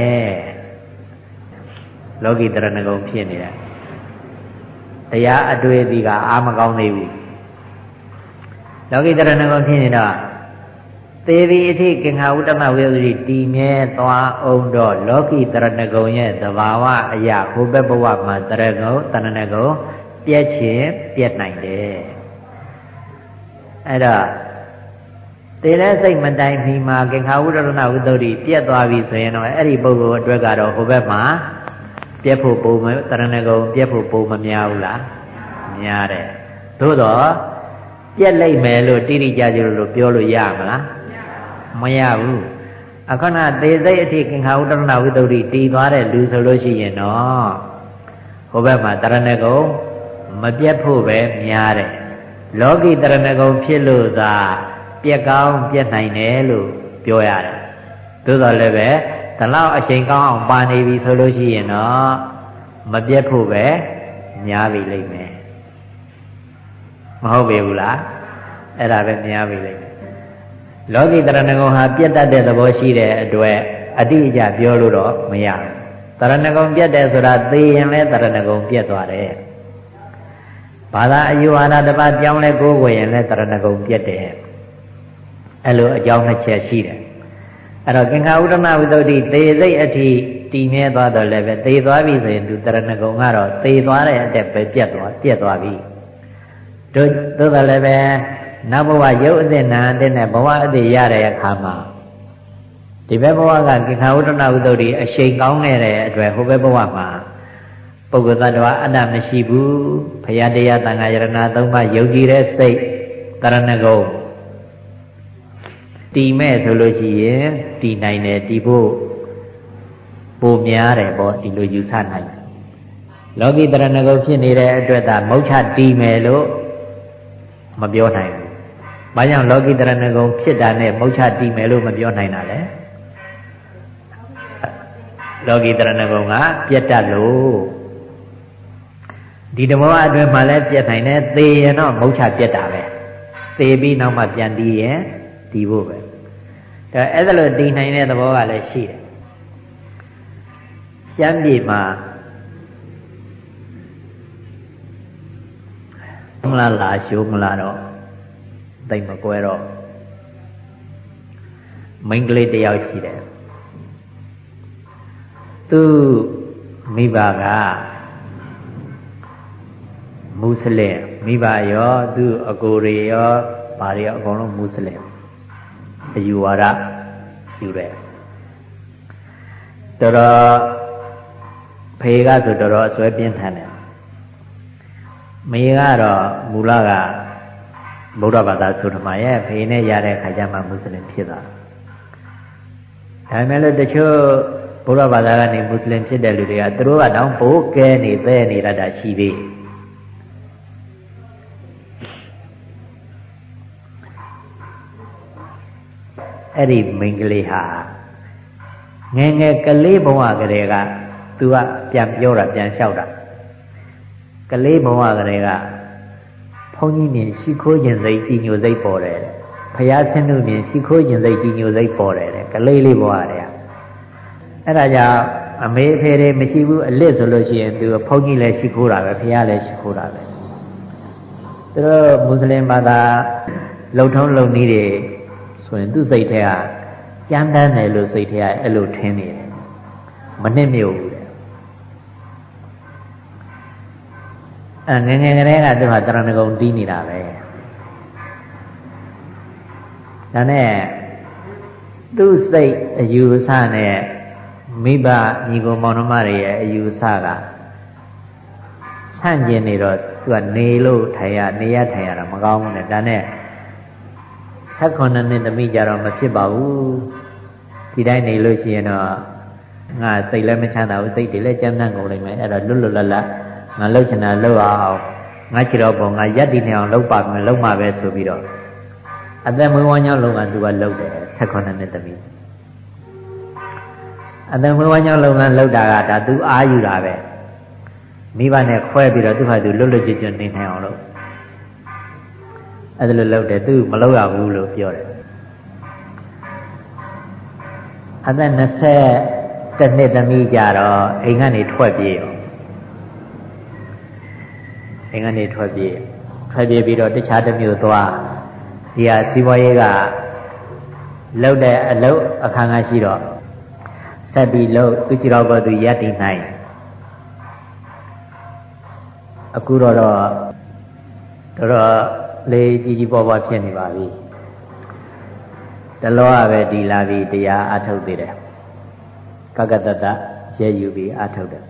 လောကီတရဏဂုံဖြစ်နေတယ်တရားအတွေ့အထိကအာမကောင်းသေးဘူးလောကီတရဏဂုံဖြစ်နေတော့သေဒီအထိကင်္ခာဝတ္တမဝိသုဒ္ဓိတည်မြဲသွားအောင်တော့လောကီတရဏဂုံရဲ့သဘာဝအရာဟိုဘက်ဘဝမှာတရဏဂုံပြက်ခြင်းပြက်နိုင်တယ်အဲ့တော့တည်တဲ့စိတ်မတိုင်မီမှာကင်္ခာဝုဒ္ဒနာဝိတ္တုပြတ်သွားပြီဆိုရင်တော့အဲ့ဒီပုဂ္ဂိုလ်အတွက်ကတော့ဟိုဘက်မှာပြတ်ဖို့ပုံမတရဏဂုံပြတ်ဖို့ပုံမများဘူးလားများတယ်သို့တော့ပြတ်လိုက်မယ်လို့တိတိကျကျလို့ပြောလို့ရမလားမရဘူးအခုနသေစိတ်အထိကင်္ခာဝုဒ္ဒနာဝိတ္တုတည်သွားတဲ့လူဆိုလို့ရှိရင်တော့ဟိုဘက်မှာတရဏဂုံမပြတ်ဖို့ပဲများတယ်လောကီတရဏဂုံဖြစ်လို့သာပြက်ကောင်းပြက်နိုင်တယ်လို့ပြောရတယ်သို့တော်လည်းပဲဒီလောက်အချိန်ကောင်းအောင်ပါနေပြီဆိုလို့ရှိရင်တော့မပြက်ဖို့ပဲများပြီလိမ့်မယ်မဟုတ်ပေဘူးလားအဲ့ဒါပဲများပြီလိမ့်မယ်လောကီတရဏဂုံဟာပြက်တတ်တဲ့သဘောရှိတဲ့အတွက်အတိအကျပြောလို့တော့မရဘူးတရဏဂုံပြက်တယ်ဆိုတာသေရင်လည်းတရဏဂုံပြက်သွားတယ်ဘာသာအယူဝါဒတစ်ပါးပြောင်းလဲကိုးကွယ်ရင်လည်းတရဏဂုံပြက်တယ်အဲ့လိုအကြောင်းနှစ်ချက်ရှိတယ်အဲ့တော့ကင်္ခာဥဒ္ဒနာဝိတ္တုသေစိတ်အထိတည်မြဲသွားတော့လည်းပဲသေသွားပြီဆိုရင်သူတရဏဂုံကတော့သေသွားတဲ့အတက်ပဲပြက်သွားပြီတို့တော့လည်းပဲနောက်ဘဝရုပ်အသစ်နာအသစ်နဲ့ဘဝအသစ်ရတဲ့အခါမှာဒီဘက်ဘဝကကင်္ခာဝုဒ္ဒနာဝိတ္တုအရှိန်ကောင်းနေတဲ့အတွက်ဟိုဘက်ဘဝမှာပုဂ္ဂိုလ်သတ္တဝါအတ္တမရှိဘူးဘုရားတရားသံဃာယရဏသုံးပါးယုံကြည်တဲ့စိတ်တရဏဂုံတည်မဲ့ဆိုလို့ရှိရင်တည်နိုင်တယ်တည်ဖို့ပိုများတယ်ပေါ့ဒီလိုယူဆနိုင်တယ်လောကီတရဏဂုံဖြစ်နေတဲ့အတွက်သာမုတ်ချတည်မယ်လို့မပြောနိုင်ဘူး။ဘာကြောင့်လောကီတရဏဂုံဖြစ်တာနဲ့မုတ်ချတည်မယ်လို့မပြောနိုင်တာလဲ။လောကီတရဏဂုံကပြတ်တတ်လို့ဒီတဘောအတွင်းမှာလည်းပြတ်နိုင်တယ်သေရင်တော့မုတ်ချပြတ်တာပဲသေပြီးနောက်မှပြန်တည်ရင်တည်ဖို့ပဲဒါအဲ့ဒါလို့တည်နိုင်တဲ့သဘောကလည်းရှိတယ်ရှမ်းပြည်မှာမလားလာရှိုးမလားတော့တိတ်မကွဲတော့မိန်းကလေးတယောက်ရှိတယ်သူမိဘကမွတ်စလင်မိဘရောသူအကိုတွေရောဘာတွေရောအကုန်လုံးမွတ်စလင်အယူဝါဒယူတယ်တော်တော်ဖေကဆိုတော်တော်အစွဲပြင်းထန်တယ်မေကတော့မူလကဗုဒ္ဓဘာသာဆိုဓမ္မရဲ့ဖေနဲ့ရတဲ့ခါကျမှမွတ်စလင်ဖြစ်သွားဒါပေမဲ့လည်းတချို့ဗုဒ္ဓဘာသာကနေမွတ်စလင်ဖြစ်တဲ့လူတွေကသူတို့ကတောင်ပိုးကဲနေသေးနေတတ်တာရှိသေးအဲ့ဒီမိန်းကလေးဟာငယ်ငယ်ကလေးဘဝကလေးကသူကပြန်ပြောတာပြန်လျှောက်တာကလေးဘဝကလေးကဘုန်းကြီးမြင်ရှိခိုးခြင်းစိတ်ကြီးညိုစိတ်ပေါ်တယ်ဖယားဆင်းတို့မြင်ရှိခိုးခြင်းစိတ်ကြီးညိုစိတ်ပေါ်တယ်ကလေးလေးဘဝတည်းအဲ့ဒါကြောင့်အမေအဖေတွေမရှိဘူးအလစ်ဆိုလို့ရှိရင်သူဘုန်းကြီးလည်းရှိခိုးတာပဲဖယားလည်းရှိခိုးတာပဲသူတို့မွတ်စလင်ဘာသာလုံထုံးလုံနည်းတွေဆိုရင်သူ့စိတ်ထဲကကြမ်းတမ်းတယ်လို့စိတ်ထဲကအဲ့လိုထင်နေတယ်မနှိမ့်မြုပ်ဘူးတဲ့ငယ်ငယ်ကလေးကသူကတရဏဂုံတီးနေတာပဲဒါနဲ့သူ့စိတ်အယူအဆနဲ့မိဘညီကိုမောင်နှမတွေရဲ့အယူအဆကဆန့်ကျင်နေတော့သူကနေလို့ထိုင်ရနေရထိုင်ရတာမကောင်းဘူးနဲ့ဒါနဲ့18နှစ်သမီးကြတော့မဖြစ်ပါဘူးဒီတိုင်းနေလို့ရှိရင်တော့ငါစိတ်လည်းမချမ်းသာဘူးစိတ်တွေလည်းကြမ်းတမ်းကုန်လိမ့်မယ်အဲ့တော့လွတ်လွတ်လပ်လပ်ငါလှုပ်ချင်တာလှုပ်အောင်ငါခြေတော်ပုံငါရက်တည်နေအောင်လှုပ်ပါမယ်လှုပ်မှာပဲဆိုပြီးတော့အသက်မွေးဝမ်းကြောင်းလုပ်ငန်းသူကလှုပ်တယ်18နှစ်သမီးအသက်မွေးဝမ်းကြောင်းလုပ်ငန်းလှုပ်တာကဒါသူအားယူတာပဲမိဘနဲ့ခွဲပြီးတော့သူ့ဟာသူလွတ်လွတ်ကျွတ်ကျွတ်နေနိုင်အောင်လို့အဲ့ဒါလိုလုပ်တယ်သူမလုပ်ရဘူးလို့ပြောတယ်အသက်20နှစ်သမီးကြတော့အိမ်ကနေထွက်ပြေးရောအိမ်ကနေထွက်ပြေးပြီးတော့တခြားတစ်မျိုးသွားဒီဟာစီးပွားရေးကလှုပ်တဲ့အလုပ်အခမ်းအနားရှိတော့ဆက်ပြီးလှုပ်သူကြည့်တော့ကသူရပ်တည်နိုင်အခုတော့လေကြီးပေါ်ပေါ်ဖြစ်နေပါပြီတလောကပဲဒီလာပြီးတရားအထုတ်သေးတယ်ကကတတရဲယူပြီးအထုတ်တယ်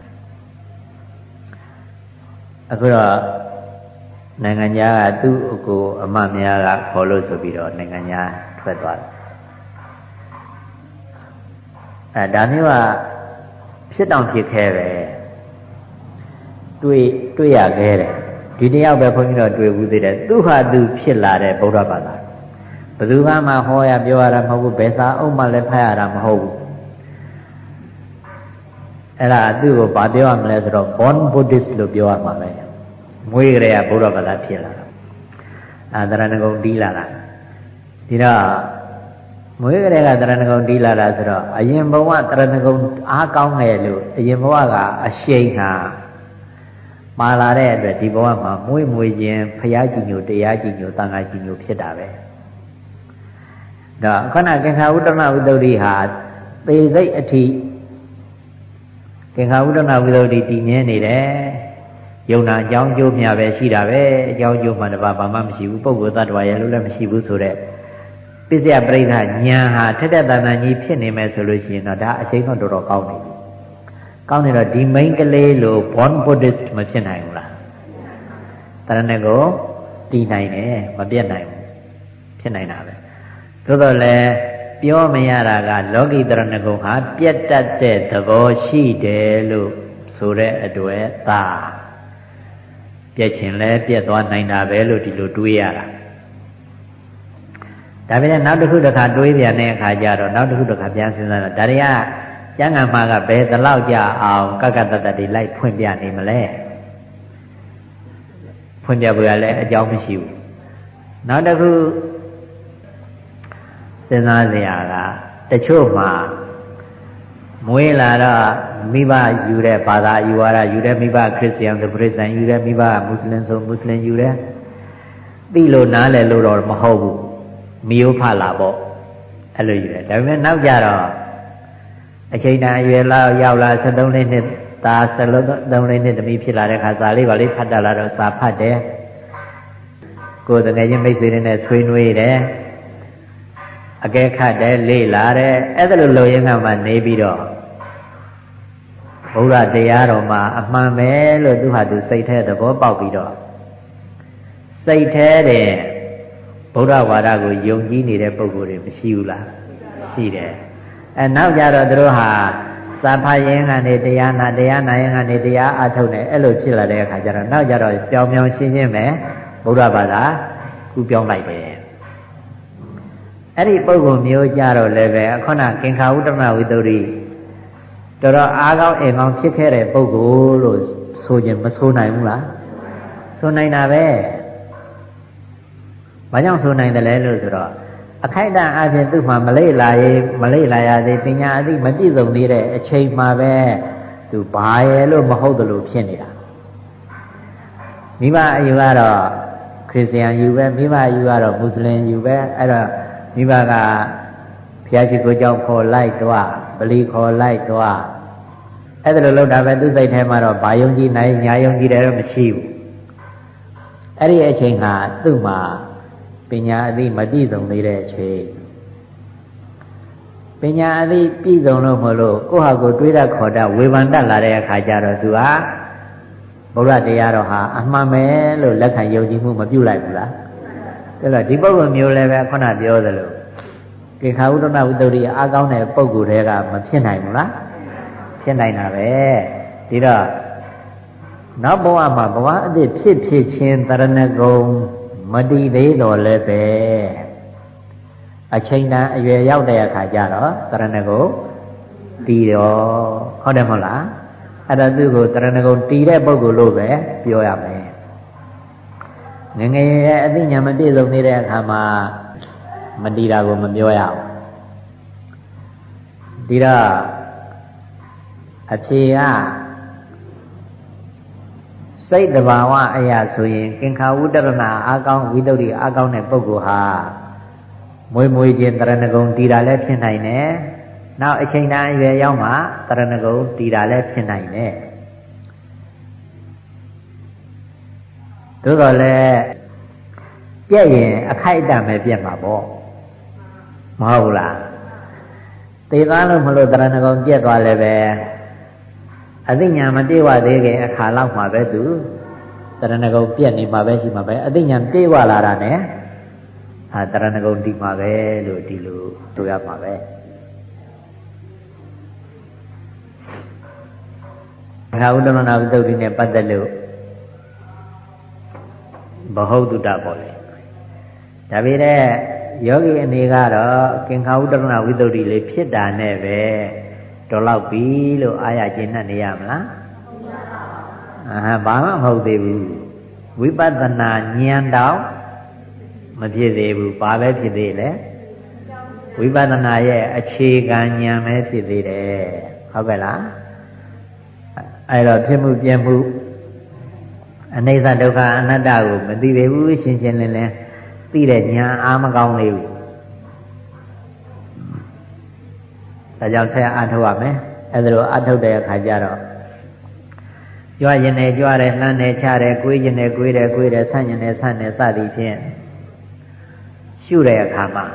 အခုတော့နိုင်ငံသားကသူ့အကိုအမများကခေါ်လို့ဆိုပြီးတော့နိုင်ငံသားထွက်သွားတယ်ဒါမျိုးကဖြစ်တောင်ဖြစ်ခဲပဲတွေ့ရခဲ့တယ်ဒီတယောက်ပဲခွန်ကြီးတော့တွေ့ဘူးသေးတယ်သူဟာသူဖြစ်လာတဲ့ဗုဒ္ဓဘာသာဘယ်သူမှဟောရပြောရတာမဟုတ်ဘူးဘယ်စာအုပ်မှလည်းဖတ်ရတာမဟုတ်ဘူးအဲ့ဒါသူ့ကိုဗာပြောရမလဲဆိုတော့ born Buddhist လို့ပြောရမှာပဲမွေးကြတဲ့ဗုဒ္ဓဘာသာဖြစ်လာတာသရဏဂုံတီးလာတာဒီတော့မွေးကြတဲ့ကသရဏဂုံတီးလာတာဆိုတော့အရင်ဘဝသရဏဂုံအားကောင်းတယ်လို့အရင်ဘဝကအရှိန်ဟာမာလာတဲ့အတွက်ဒီဘဝမှာမွေးခြင်းဖရာကြည်ညိုတရားကြည်ညိုသံဃာကြည်ညိုဖြစ်တာပဲဒါခဏကင်္ခာဝုတ္တနာဝိတ္တုဟာသေစိတ်အထိကင်္ခာဝုတ္တနာဝိတ္တုတည်မြဲနေတယ်ယုံနာအကြောင်းကျိုးမြပဲရှိတာပဲအကြောင်းကျိုးမှတပါဘာမှမရှိဘူးပုဂ္ဂိုလ်သတ္တဝါရဲ့လို့လည်းမရှိဘူးဆိုတော့ပစ္စယပရိသဉာဏ်ဟာထက်ထက်တန်တန်ကြီးဖြစ်နေမယ်ဆိုလို့ရှိရင်တော့ဒါအရှိန်တော့တော်တော်ကောင်းနေပြီကောင်းနေတော့ဒီမိန်းကလေးလို့ born Buddhist မဖြစ်နိုင်ဘူးလားတရဏကိုတည်နိုင်တယ်မပြတ်နိုင်ဘူးဖြစ်နိုင်တာပဲသို့တော့လည်းပြောမရတာကလောကီတရဏဂုံဟာပြတ်တတ်တဲ့သဘောရှိတယ်လို့ဆိုတဲ့အတွက်သာပြက်ချင်လဲပြက်သွားနိုင်တာပဲလို့ဒီလိုတွေးရတာဒါပေမဲ့နောက်တစ်ခုတစ်ခါတွေးပြန်တဲ့အခါကျတော့နောက်တစ်ခုတစ်ခါပြန်စဉ်းစားတော့ဒါတွေကကျမ်းဂန်မှာကဘယ်တလောက်ကြအောင်ကကတတတွေလိုက်ဖွင့်ပြနေမလဲဖွင့်ပြဖို့ရလဲအကြောင်းမရှိဘူးနောက်တစ်ခုစဉ်းစားစရာကတချို့မှာမွေးလာတော့မိဘယူတဲ့ဘာသာယူဝါဒယူတဲ့မိဘခရစ်ယာန်ဆိုခရစ်ယာန်ယူတဲ့မိဘမွတ်စလင်ဆိုမွတ်စလင်ယူတဲ့သိလို့နားလည်လို့တော့မဟုတ်ဘူးမျိုးဖလာပေါ့အဲ့လိုယူတယ်ဒါပေမဲ့နောက်ကြတော့အချိန်တန်အရွယ်လောက်ရောက်လာ73နှစ်သား73နှစ်သမီးဖြစ်လာတဲ့ခါစာလေးပါလေးဖတ်တတ်လာတော့စာဖတ်တယ်ကိုယ်တကယ်ချင်းမိတ်ဆွေတွေနဲ့ဆွေးနွေးတယ်အကဲခတ်တယ်လေ့လာတယ်အဲ့ဒါလိုလုပ်ရင်းကမှနေပြီးတော့ဘုရားတရားတော်မှာအမှန်ပဲလို့သူဟာသူစိတ်ထဲသဘောပေါက်ပြီးတော့စိတ်ထဲတဲ့ဗုဒ္ဓဝါဒကိုယုံကြည်နေတဲ့ပုဂ္ဂိုလ်တွေမရှိဘူးလားရှိတယ်အဲနောက်ကြတော့သူတို့ဟာစာဖတ်ရင်းကနေတရားနာရင်းကနေတရားအထုတ်နေအဲ့လိုဖြစ်လာတဲ့အခါကျတော့နောက်ကြတော့ပြောင်းရှင်းပဲဗုဒ္ဓဘာသာကူပြောင်းလိုက်တယ်အဲ့ဒီပုဂ္ဂိုလ်မျိုးကြတော့လည်းပဲခုနကင်္ခာဝုတ္တမဝိတ္တုတော်တော်အားကောင်းအိမ်ကောင်းဖြစ်ခဲ့တဲ့ပုဂ္ဂိုလ်လို့ဆိုခြင်းမဆိုနိုင်ဘူးလားဆိုနိုင်တာပဲဘာကြောင့်ဆိုနိုင်တယ်လဲလို့ဆိုတော့အခိုက်အတန့်အပြင်သူ့မှာမလိမ့်လာရသေးပညာအသိမပြည့်စုံသေးတဲ့အချိန်မှာပဲသူဘာရဲ့လို့မဟုတ်တယ်လို့ဖြစ်နေတာမိဘအယူကတော့ခရစ်ယာန်ယူပဲမိဘအယူကတော့မွတ်စလင်ယူပဲအဲ့တော့မိဘကဘုရားရှိခိုးကြောင့်ခေါ်လိုက်တော့ဗလီခေါ်လိုက်တော့အဲ့ဒါလိုလုပ်တာပဲသူစိတ်ထဲမှာတော့ဘာယုံကြည်နိုင်ညာယုံကြည်တယ်တော့မရှိဘူးအဲ့ဒီအချိန်ဟာသူ့မှာပညာအသိမပြည့်စုံသေးတဲ့အချိန်ပညာအသိပြည့်စုံလို့မလို့ကိုယ့်ဟာကိုယ်တွေးတတ်ခေါ်တတ်ဝေဖန်တတ်လာတဲ့အခါကျတော့သူဟာဘုရားတရားတော်ဟာအမှန်ပဲလို့လက်ခံယုံကြည်မှုမပြုတ်လိုက်ဘူးလားအဲ့တော့ဒီပုဂ္ဂိုလ်မျိုးလည်းပဲခုနပြောသလိုကိခာဝုဒ္ဒနာဝိတ္တုရိအားကောင်းတဲ့ပုဂ္ဂိုလ်တွေကမဖြစ်နိုင်ဘူးလားဖြစ်နိုင်တာပဲဒီတော့နောက်ဘဝမှာဘဝအသစ်ဖြစ်ချင်းတရဏဂုံမတည်သေးတော့လည်းပဲအချိန်တန်အရွယ်ရောက်တဲ့အခါကျတော့တရဏဂုံတည်တော့ဟုတ်တယ်မဟုတ်လားအဲ့တော့သူ့ကိုတရဏဂုံတည်တဲ့ပုဂ္ဂိုလ်လို့ပဲပြောရမယ်ငငယ်ရဲ့အသိဉာဏ်မပြည့်စုံနေတဲ့အခါမှာမတည်တာကိုမပြောရဘူးဒီတော့အဖြေကစိတ်တဘာဝအရာဆိုရင်ကင်္ခာဝုတ္တရဏအာကောင်းဝိတ္တုရိအာကောင်းတဲ့ပုဂ္ဂိုလ်ဟာမွေခြင်းတရဏဂုံတည်တာလည်းဖြစ်နိုင်တယ်နောက်အချိန်တန်အရွယ်ရောက်မှတရဏဂုံတည်တာလည်းဖြစ်နိုင်တယ်သို့တော်လည်းပြက်ရင်အခိုက်အတန့်ပဲပြက်မှာပေါ့မဟုတ်လားသေသွားလို့မလို့တရဏဂုံပြက်သွားလည်းပဲအသိဉာဏ်မပြေဝသေးခင်အခါလောက်မှာပဲသူတရဏဂုံပြက်နေမှာပဲရှိမှာပဲအသိဉာဏ်ပြေဝလာတာနဲ့တရဏဂုံဒီမှာပဲလို့ဒီလိုဆိုရမှာပဲငါဥဒ္ဒနာဝိတ္တုဒီနဲ့ပတ်သက်လို့ဘဟုတုတ္တပေါ့လေဒါပေမဲ့ယောဂီအနေကတော့ကင်္ခာဥဒ္ဒနာဝိတ္တုဒီလေးဖြစ်တာနဲ့ပဲတော်လောက်ပြီလို့အားရကျင့်နေရမလားဘာမှမဟုတ်သေးဘူးဝိပဿနာဉာဏ်တောင်မဖြစ်သေးဘူးဘာပဲဖြစ်သေးလဲဝိပဿနာရဲ့အခြေခံဉာဏ်ပဲဖြစ်သေးတယ်ဟုတ်ကဲ့လားအဲ့တော့ဖြစ်မှုပြည့်မှုအနိစ္စဒုက္ခအနတ္တကိုမသိသေးဘူးရှင်းရှင်းလင်းလင်းသိတဲ့ဉာဏ်အားမကောင်းသေးဘူးဒါကြောင့်ဆက်အားထုတ်ရမယ်အဲ့ဒါလိုအားထုတ်တဲ့အခါကျတော့ကြွရင်နဲ့ကြွတယ်လှမ်းတယ်ချတယ်ကိုယ်ရင်နဲ့ကိုယ်တယ်ကိုယ်တယ်ဆန့်ရင်နဲ့ဆန့်တယ်စသည်ဖြင့်ရှုတဲ့အခါမှာ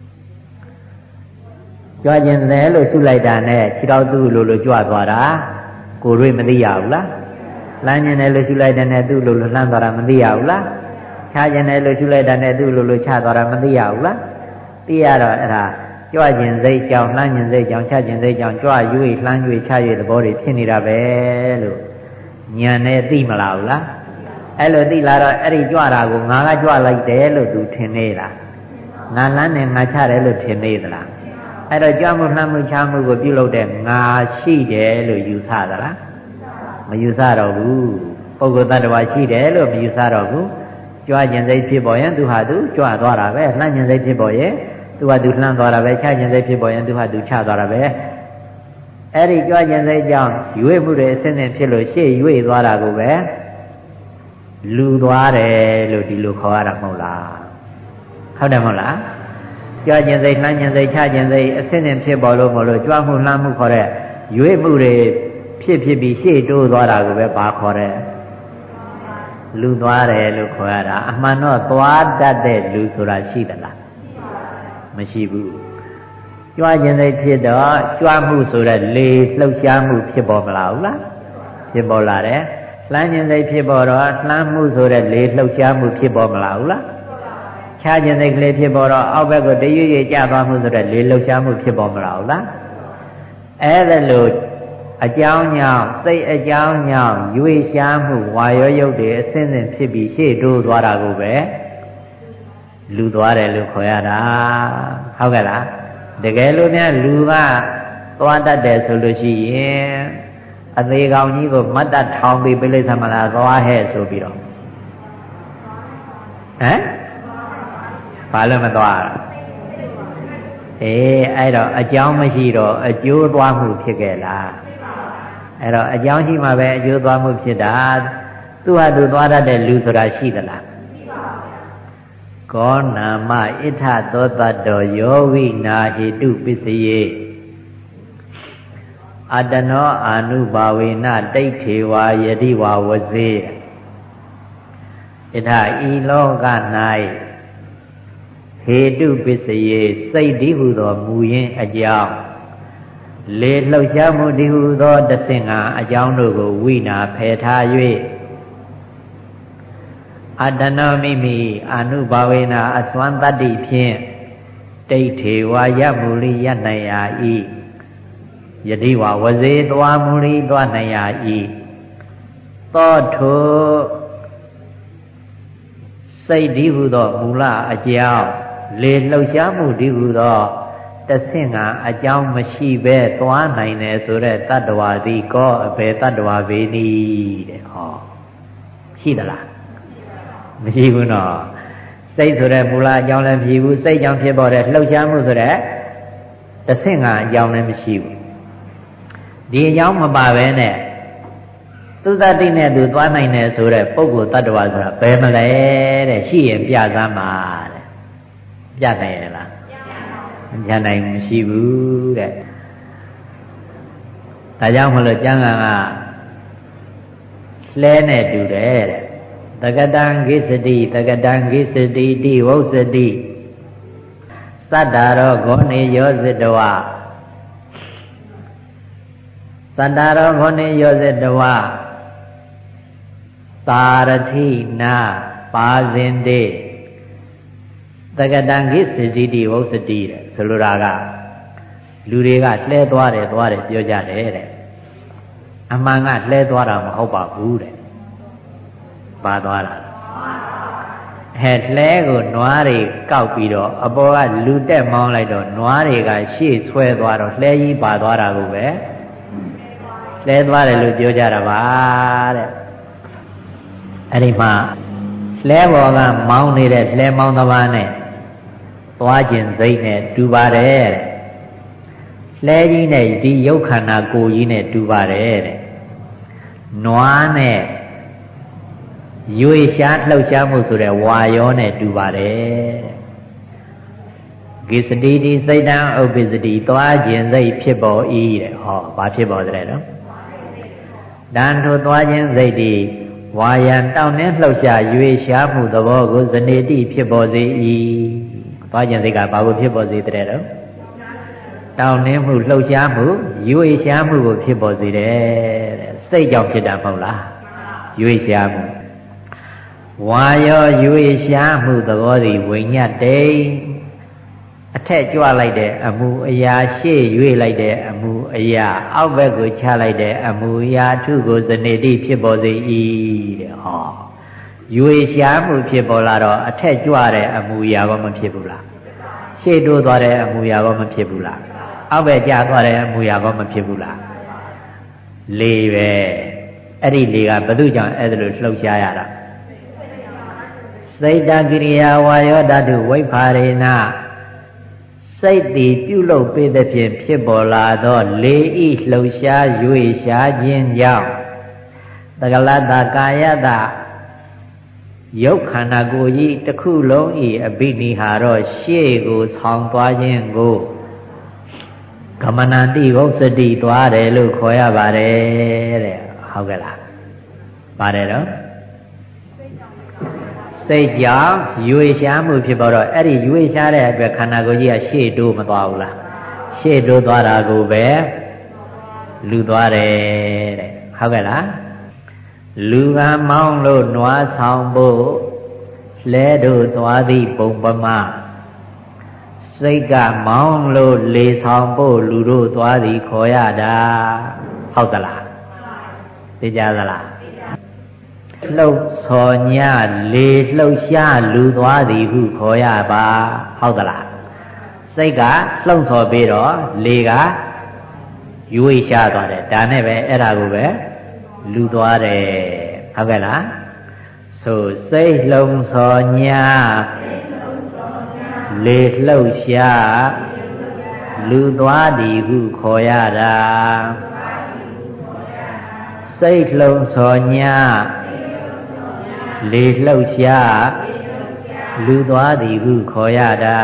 ကြွခြင်းတယ်လို့ရှုလိုက်တာနဲ့ခြေတော်သူ့လိုကြွသွားတာကိုယ်တွေ့မသိရဘူးလားလှမ်းခြင်းတယ်လို့ရှုလိုက်တဲ့နဲ့သူ့လိုလှမ်းသွားတာမသိရဘူးလားချခြင်းတယ်လို့ရှုလိုက်တာနဲ့သူ့လိုချသွားတာမသိရဘူးလားသိရတော့အဲ့ဒါကြွခြင်းစိတ်ကြောင့်လှမ်းခြင်းစိတ်ကြောင့်ချခြင်းစိတ်ကြောင့်ကြွ၍လှမ်း၍ချ၍သဘောတွေဖြစ်နေတာပဲလို့ဉာဏ်နဲ့သိမလားဘူးလားအဲ့လိုသိလာတော့အဲ့ဒီကြွတာကိုငါကကြွလိုက်တယ်လို့သူထင်နေတာငါလှမ်းတယ်ငါချတယ်လို့ထင်နေသလားအဲ့တော့ကြွမှုလှမ်းမှုချမှုကိုပြုလုပ်တဲ့ငါရှိတယ်လို့ယူဆသလားမယူဆတော့ဘူးပုဂ္ဂိုလ်တ attva ရှိတယ်လို့မယူဆတော့ဘူးကြွခြင်းစိတ်ဖြစ်ပေါ်ရင်သူဟာသူကြွသွားတာပဲလှမ်းခြင်းစိတ်ဖြစ်ပေါ်ရင်သူဟာသူလှမ်းသွားတာပဲချခြင်းစိတ်ဖြစ်ပေါ်ရင်သူဟာသူချသွားတာပဲအဲ့ဒီကြွခြင်းစိတ်ကြောင့်ရွေ့မှုတွေအစစ်အစစ်ဖြစ်လို့ရှေ့ရွေ့သွားတာကိုပဲလူသွားတယ်လို့ဒီလိုခေါ်ရတာမဟုတ်လားဟုတ်တယ်မဟုတ်လားကြွခြင်းစိတ်လှမ်းခြင်းစိတ်ချခြင်းစိတ်အစစ်အစစ်ဖြစ်ပေါ်လို့မလို့ကြွမှုလှမ်းမှုခေါ်တဲ့ရွေ့မှုတွေဖြစ်ပြီးရှေ့တိုးသွားတာကိုပဲဘာခေါ်တဲ့လူသွားတယ်လို့ခေါ်ရတာအမှန်တော့သွားတတ်တဲ့လူဆိုတာရှိသလားမရှိဘူးကြွခြင်းစိတ်ဖြစ်တော့ကြွမှုဆိုတဲ့လေလှုပ်ရှားမှုဖြစ်ပေါ်မလာဘူးလားဖြစ်ပေါ်လာတယ်လှမ်းခြင်းစိတ်ဖြစ်ပေါ်တော့လှမ်းမှုဆိုတဲ့လေလှုပ်ရှားမှုဖြစ်ပေါ်မလာဘူးလားချခြင်းစိတ်ကလေးဖြစ်ပေါ်တော့အောက်ဘက်ကိုတရွေ့ရွေ့ကျသွားမှုဆိုတဲ့လေလှုပ်ရှားမှုဖြစ်ပေါ်မလာဘူးလားအဲ့ဒါလို့အကြောင်းကြောင့်စိတ်အကြောင်းကြောင့်ရွေ့ရှားမှုဝါရောရုပ်တွေအစဉ်စဉ်ဖြစ်ပြီးရှေ့တိုးသွားတာကိုပဲလူသွားတယ်လို့ခေါ်ရတာဟုတ်ကဲ့လားတကယ်လို့များလူကသွားတတ်တယ်ဆိုလို့ရှိရင်အသေးကောင်ကြီးကိုမတ်တထောင်ပြီးပြိဋိသမလာသွားဟဲ့ဆိုပြီးတော့ဘာလို့မသွားအဲ့တော့အကြောင်းမရှိတော့အကျိုးသွားမှုဖြစ်ခဲ့လားအဲ့တော့အကြောင်းရှိမှပဲအကျိုးသွားမှုဖြစ်တာသူဟာသူသွားတတ်တဲ့လူဆိုတာရှိသလားကောနာမဣထသောတတ္တောယောဝိနာဟိတုပစ္စယေအတနောအာနုဘာဝေနတိဋ္ဌေဝါယတိဝါဝဇေဣထဤလောက၌ဟေတုပစ္စယေစိတ်တည်းဟုသောမူရင်းအကြောင်းလေလှုပ်ရှားမှုတည်းဟုသောတဆင့်ကအကြောင်းတို့ကိုဝိနာဖယ်ထား၍အတနောမိမိအာနုဘာဝေနအစွမ်းတတ္တိဖြင့်တိဋ္ဌေဝါယမူလိယနိုင်ရာဤယတိဝဝဇေသွားမူလိသွားနိုင်ရာဤသောထုစိတ်တည်းဟုသောမူလအကြောင်းလေလှုပ်ရှားမှုတည်းဟုသောတဆင့်ကအကြောင်းမရှိပဲသွားနိုင်တယ်ဆိုတဲ့တတ္တဝါသည်ကောအဘယ်တတ္တဝါပဲနည်းတဲ့ဟောရှိသလားမရှိဘူးနော်စိတ်ဆိုတဲ့မူလအကြောင်းလည်းမရှိဘူးစိတ်ကြောင့်ဖြစ်ပေါ်တဲ့လှုပ်ရှားမှုဆိုတဲ့တဆင့်ကအကြောင်းလည်းမရှိဘူးဒီအကြောင်းမပါပဲနဲ့သူသတိနဲ့သူသွားနိုင်တယ်ဆိုတဲ့ပုဂ္ဂိုလ်တ attva ဆိုတာဘယ်မလဲတဲ့ရှိရင်ပြသမှာတဲ့ပြနိုင်ရလားပြနိုင်မရှိဘူးတဲ့ဒါကြောင့်မလို့ကျမ်းဂန်ကလှဲနဲ့တူတယ်တဲ့တကတံကိစ္စတိတကတံကိစ္စတိတိဝုစ္စတိသတ္တာရောဂောနေယောဇတဝသတ္တာရောဂောနေယောဇတဝသာရတိနာပါဇင်တေတကတံကိစ္စတိတိဝုစ္စတိတဲ့ဆိုလိုတာကလူတွေကလှဲသွားတယ်ပြောကြတယ်တဲ့အမှန်ကလှဲသွားတာမဟုတ်ပါဘူးတဲ့ပါသွားတာလှဲကိုနွားတွေကောက်ပြီးတော့အပေါ်ကလူတက်မောင်းလိုက်တော့နွားတွေကရှေ့ဆွဲသွားတော့လှဲကြီးပါသွားတာကိုပဲလှဲသွားတယ်လို့ပြောကြတာပါတဲ့အဲ့ဒီမှာလှဲပေါ်ကမောင်းနေတဲ့လှဲမောင်းသမားနဲ့သွားခြင်းစိတ်နဲ့တူပါတယ်တဲ့လှဲကြီးနဲ့ဒီရုပ်ခန္ဓာကိုယ်ကြီးနဲ့တူပါတယ်တဲ့နွားနဲ့ရွေရှားလှုပ်ရှားမှုဆိုတဲ့ဝါယောနဲ့တူပါတယ်ကိစ္စတိတိစိတ်တံဥပ္ပစ္စတိသွားခြင်းစိတ်ဖြစ်ပေါ်၏တဲ့ဟောဘာဖြစ်ပေါ်တဲ့နော်တန်ထိုသွားခြင်းစိတ်ဒီဝါယံတောင်းနှင်းလှုပ်ရှားရွေရှားမှုသဘောကိုဇနေတိဖြစ်ပေါ်စေ၏သွားခြင်းစိတ်ကဘာကိုဖြစ်ပေါ်စေတဲ့နော်တောင်းနှင်းမှုလှုပ်ရှားမှုရွေရှားမှုကိုဖြစ်ပေါ်စေတယ်တဲ့စိတ်ကြောင့်ဖြစ်တာမဟုတ်လားရွေရှားမှုဝါယောရွေရှားမှုသဘောသည်ဝိညာတ်တိအထက်ကြွလိုက်တဲ့အမှုအရာရှေ့ရွေ့လိုက်တဲ့အမှုအရာအောက်ဘက်ကိုချလိုက်တဲ့အမှုအရာထုကိုဇနေတိဖြစ်ပေါ်စေ၏တဲ့ဟောရွေရှားမှုဖြစ်ပေါ်လာတော့အထက်ကြွတဲ့အမှုအရာဘာမဖြစ်ဘူးလားရှေ့တိုးသွားတဲ့အမှုအရာဘာမဖြစ်ဘူးလားအောက်ဘက်ကျသွားတဲ့အမှုအရာဘာမဖြစ်ဘူးလားလေပဲအဲ့ဒီလေကဘယ်သူကြောင့်အဲ့ဒါလိုလှုပ်ရှားရတာစိတ်တကိရိယာဝါယောဓာတုဝိဖာရေနစိတ်သည်ပြုလုပ်ပေးသဖြင့်ဖြစ်ပေါ်လာသောလေဤလှုပ်ရှား၍ရှားခြင်းကြောင့်တကလတ္တကာယတရုပ်ခန္ဓာကိုယ်ကြီးတစ်ခုလုံးဤအဘိနိဟာရောရှေ့ကိုဆောင်သွားခြင်းကိုကမနတိဝုစ္စတိသွားတယ်လို့ခေါ်ရပါတယ်တဲ့ဟုတ်ကဲ့လားပါတယ်တော့စိတ်ကြောင့်ရွေရှားမှုဖြစ်ပေါ်တော့အဲ့ဒီရွေရှားတဲ့အတွက်ခန္ဓာကိုယ်ကြီးကရှေ့တိုးမသွားဘူးလားရှေ့တိုးသွားတာကိုပဲလူသွားတယ်တဲ့ဟုတ်ကဲ့လားလူကမောင်းလို့နွားဆောင်ဖို့လဲတို့သွားသည့်ပုံပမာစိတ်ကမောင်းလို့လေဆောင်ဖို့လူတို့သွားသည်ခေါ်ရတာဟုတ်သလားသိကြသလားလှုပ်ဆော်ညလေလှုပ်ရှားလူသွားသည်ဟုခေါ်ရပါဟုတ်သလားစိတ်ကလှုပ်ဆော်ပြီးတော့လေကရွေ့ရှားသွားတယ်ဒါနဲ့ပဲအဲ့ဒါကိုပဲလူသွားတယ်ဟုတ်ကဲ့လားဆိုစိတ်လှုပ်ဆော်ညလေလှုပ်ရှားလူသွားသည်ဟုခေါ်ရတာစိတ်လှုပ်ဆော်ညလေလှုပ်ရှားလူသွားသည်ဟုခေါ်ရတာ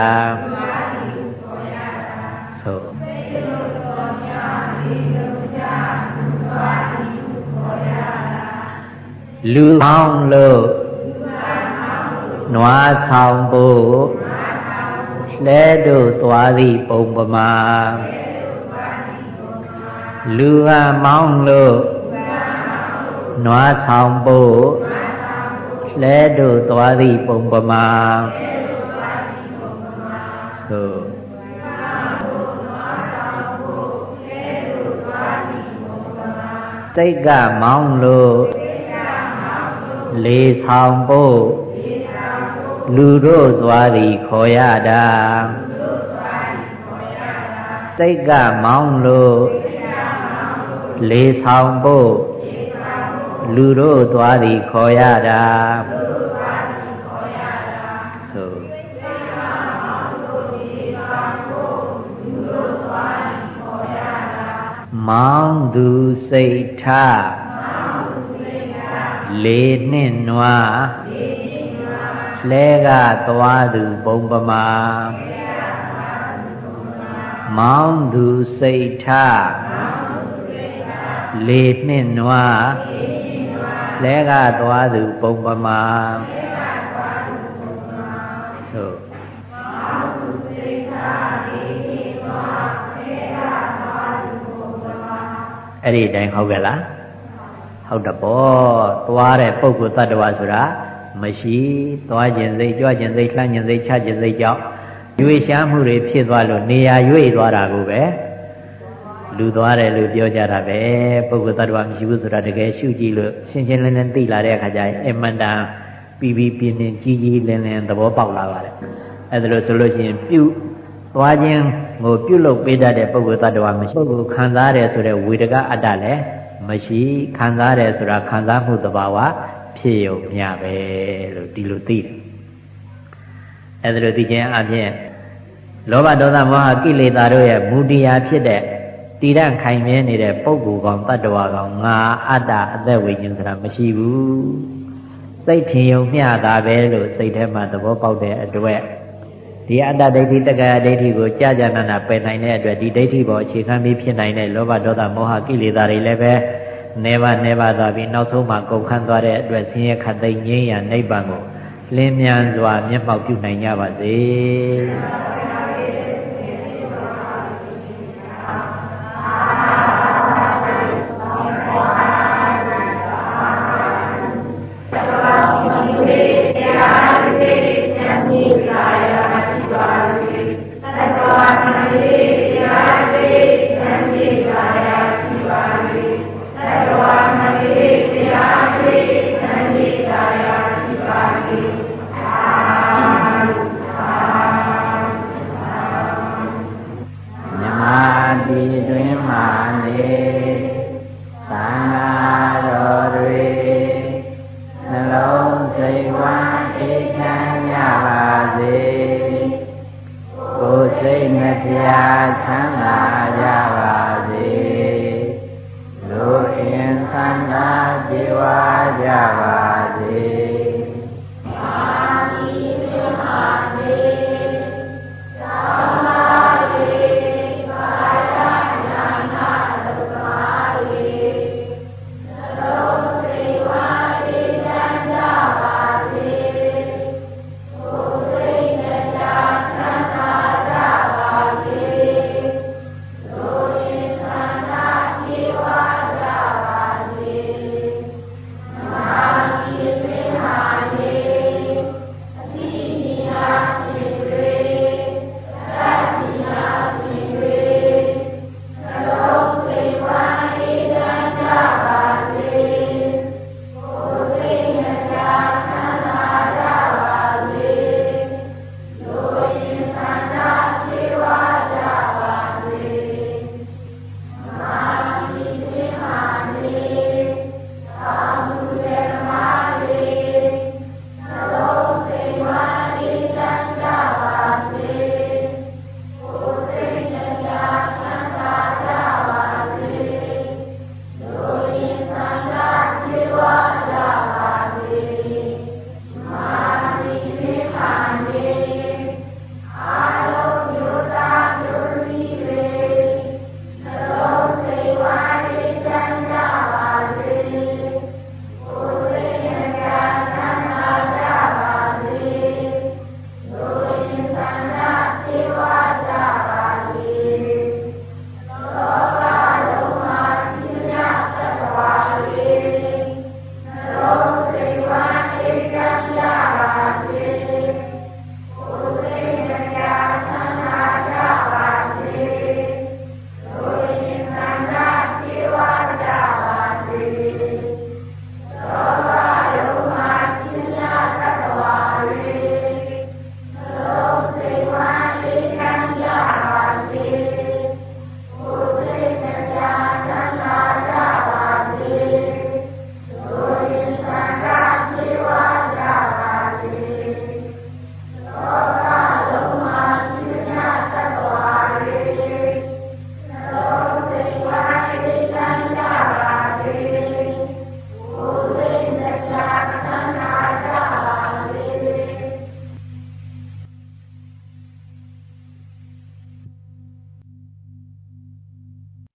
ဆိုလူပေါင်းလို့နွားဆောင်ဖို့လဲတို့သွားသည့်ပုံပမာလူကမောင်းလို့နွားဆောင်ဖို့လဲတို့သွားသည့်ပုံပမာဆိုစိတ်ကမောင်းလို့လေဆောင်ဖို့လူတို့သွားသည်ခေါ်ရတာစိတ်ကမောင်းလို့လေဆောင်ဖို့လူတို့သွားသည်ခေါ်ရတာဆိုမောင်းသူစိတ်ထလေနှင့်နွားလဲကသွားသူပုံပမာမောင်းသူစိတ်ထလေနှင့်နွားလဲကသွားသူပုံပမာသို့အဲ့ဒီတိုင်းဟုတ်ကဲ့လားဟုတ်တပေါ့သွားတဲ့ပုဂ္ဂိုလ်တ attva ဆိုတာမရှိသွားခြင်းစိတ်ကြွခြင်းစိတ်လှမ်းခြင်းစိတ်ချခြင်းစိတ်ကြောင့်ရွေရှားမှုတွေဖြစ်သွားလို့နေရာရွေ့သွားတာကိုပဲလူသွားတယ်လို့ပြောကြတာပဲပုဂ္ဂိုလ်တ attva မရှိဘူးဆိုတာတကယ်ရှုကြည့်လို့ရှင်းရှင်းလင်းလင်းသိလာတဲ့အခါကျရင်အမှန်တန်ပြီးပြီးပြင်းပြင်းကြီးကြီးလင်းလင်းသဘောပေါက်လာပါတယ်အဲ့ဒါလို့ဆိုလို့ရှိရင်ပြုသွားခြင်းကိုပြုလုပ်ပေးတတ်တဲ့ပုဂ္ဂိုလ်တ attva မရှိဘူးခံစားတယ်ဆိုတဲ့ဝေဒကအတ္တလည်းမရှိခံစားတယ်ဆိုတာခံစားမှုသဘာဝဖြစ်ရုံမျှပဲလို့ဒီလိုသိတယ်အဲ့ဒါလိုသိခြင်းအပြင်လောဘဒေါသမောဟကိလေသာတို့ရဲ့မူတရားဖြစ်တဲ့တည်တံ့ခိုင်မြဲနေတဲ့ပုဂ္ဂိုလ်ကောင်တ attva ကောင်ငါအတ္တအသက်ဝိညာဉ်ဆိုတာမရှိဘူးစိတ်ထင်ရုံမျှတာပဲလို့စိတ်ထဲမှာသဘောပေါက်တဲ့အတွက်ဒီအတ္တဒိဋ္ဌိတက္ကရာဒိဋ္ဌိကိုကြာကြာနာနာပယ်နိုင်တဲ့အတွက်ဒီဒိဋ္ဌိပေါ်အခြေခံပြီးဖြစ်နိုင်တဲ့လောဘဒေါသမောဟကိလေသာတွေလည်းပဲနေပါသွားပြီးနောက်ဆုံးမှာကုန်ခန်းသွားတဲ့အတွက်ဆင်းရဲခတ်သိမ်းငြိမ်းရာနိဗ္ဗာန်ကိုလင်းမြန်စွာမျက်မှောက်ပြုနိုင်ကြပါစေ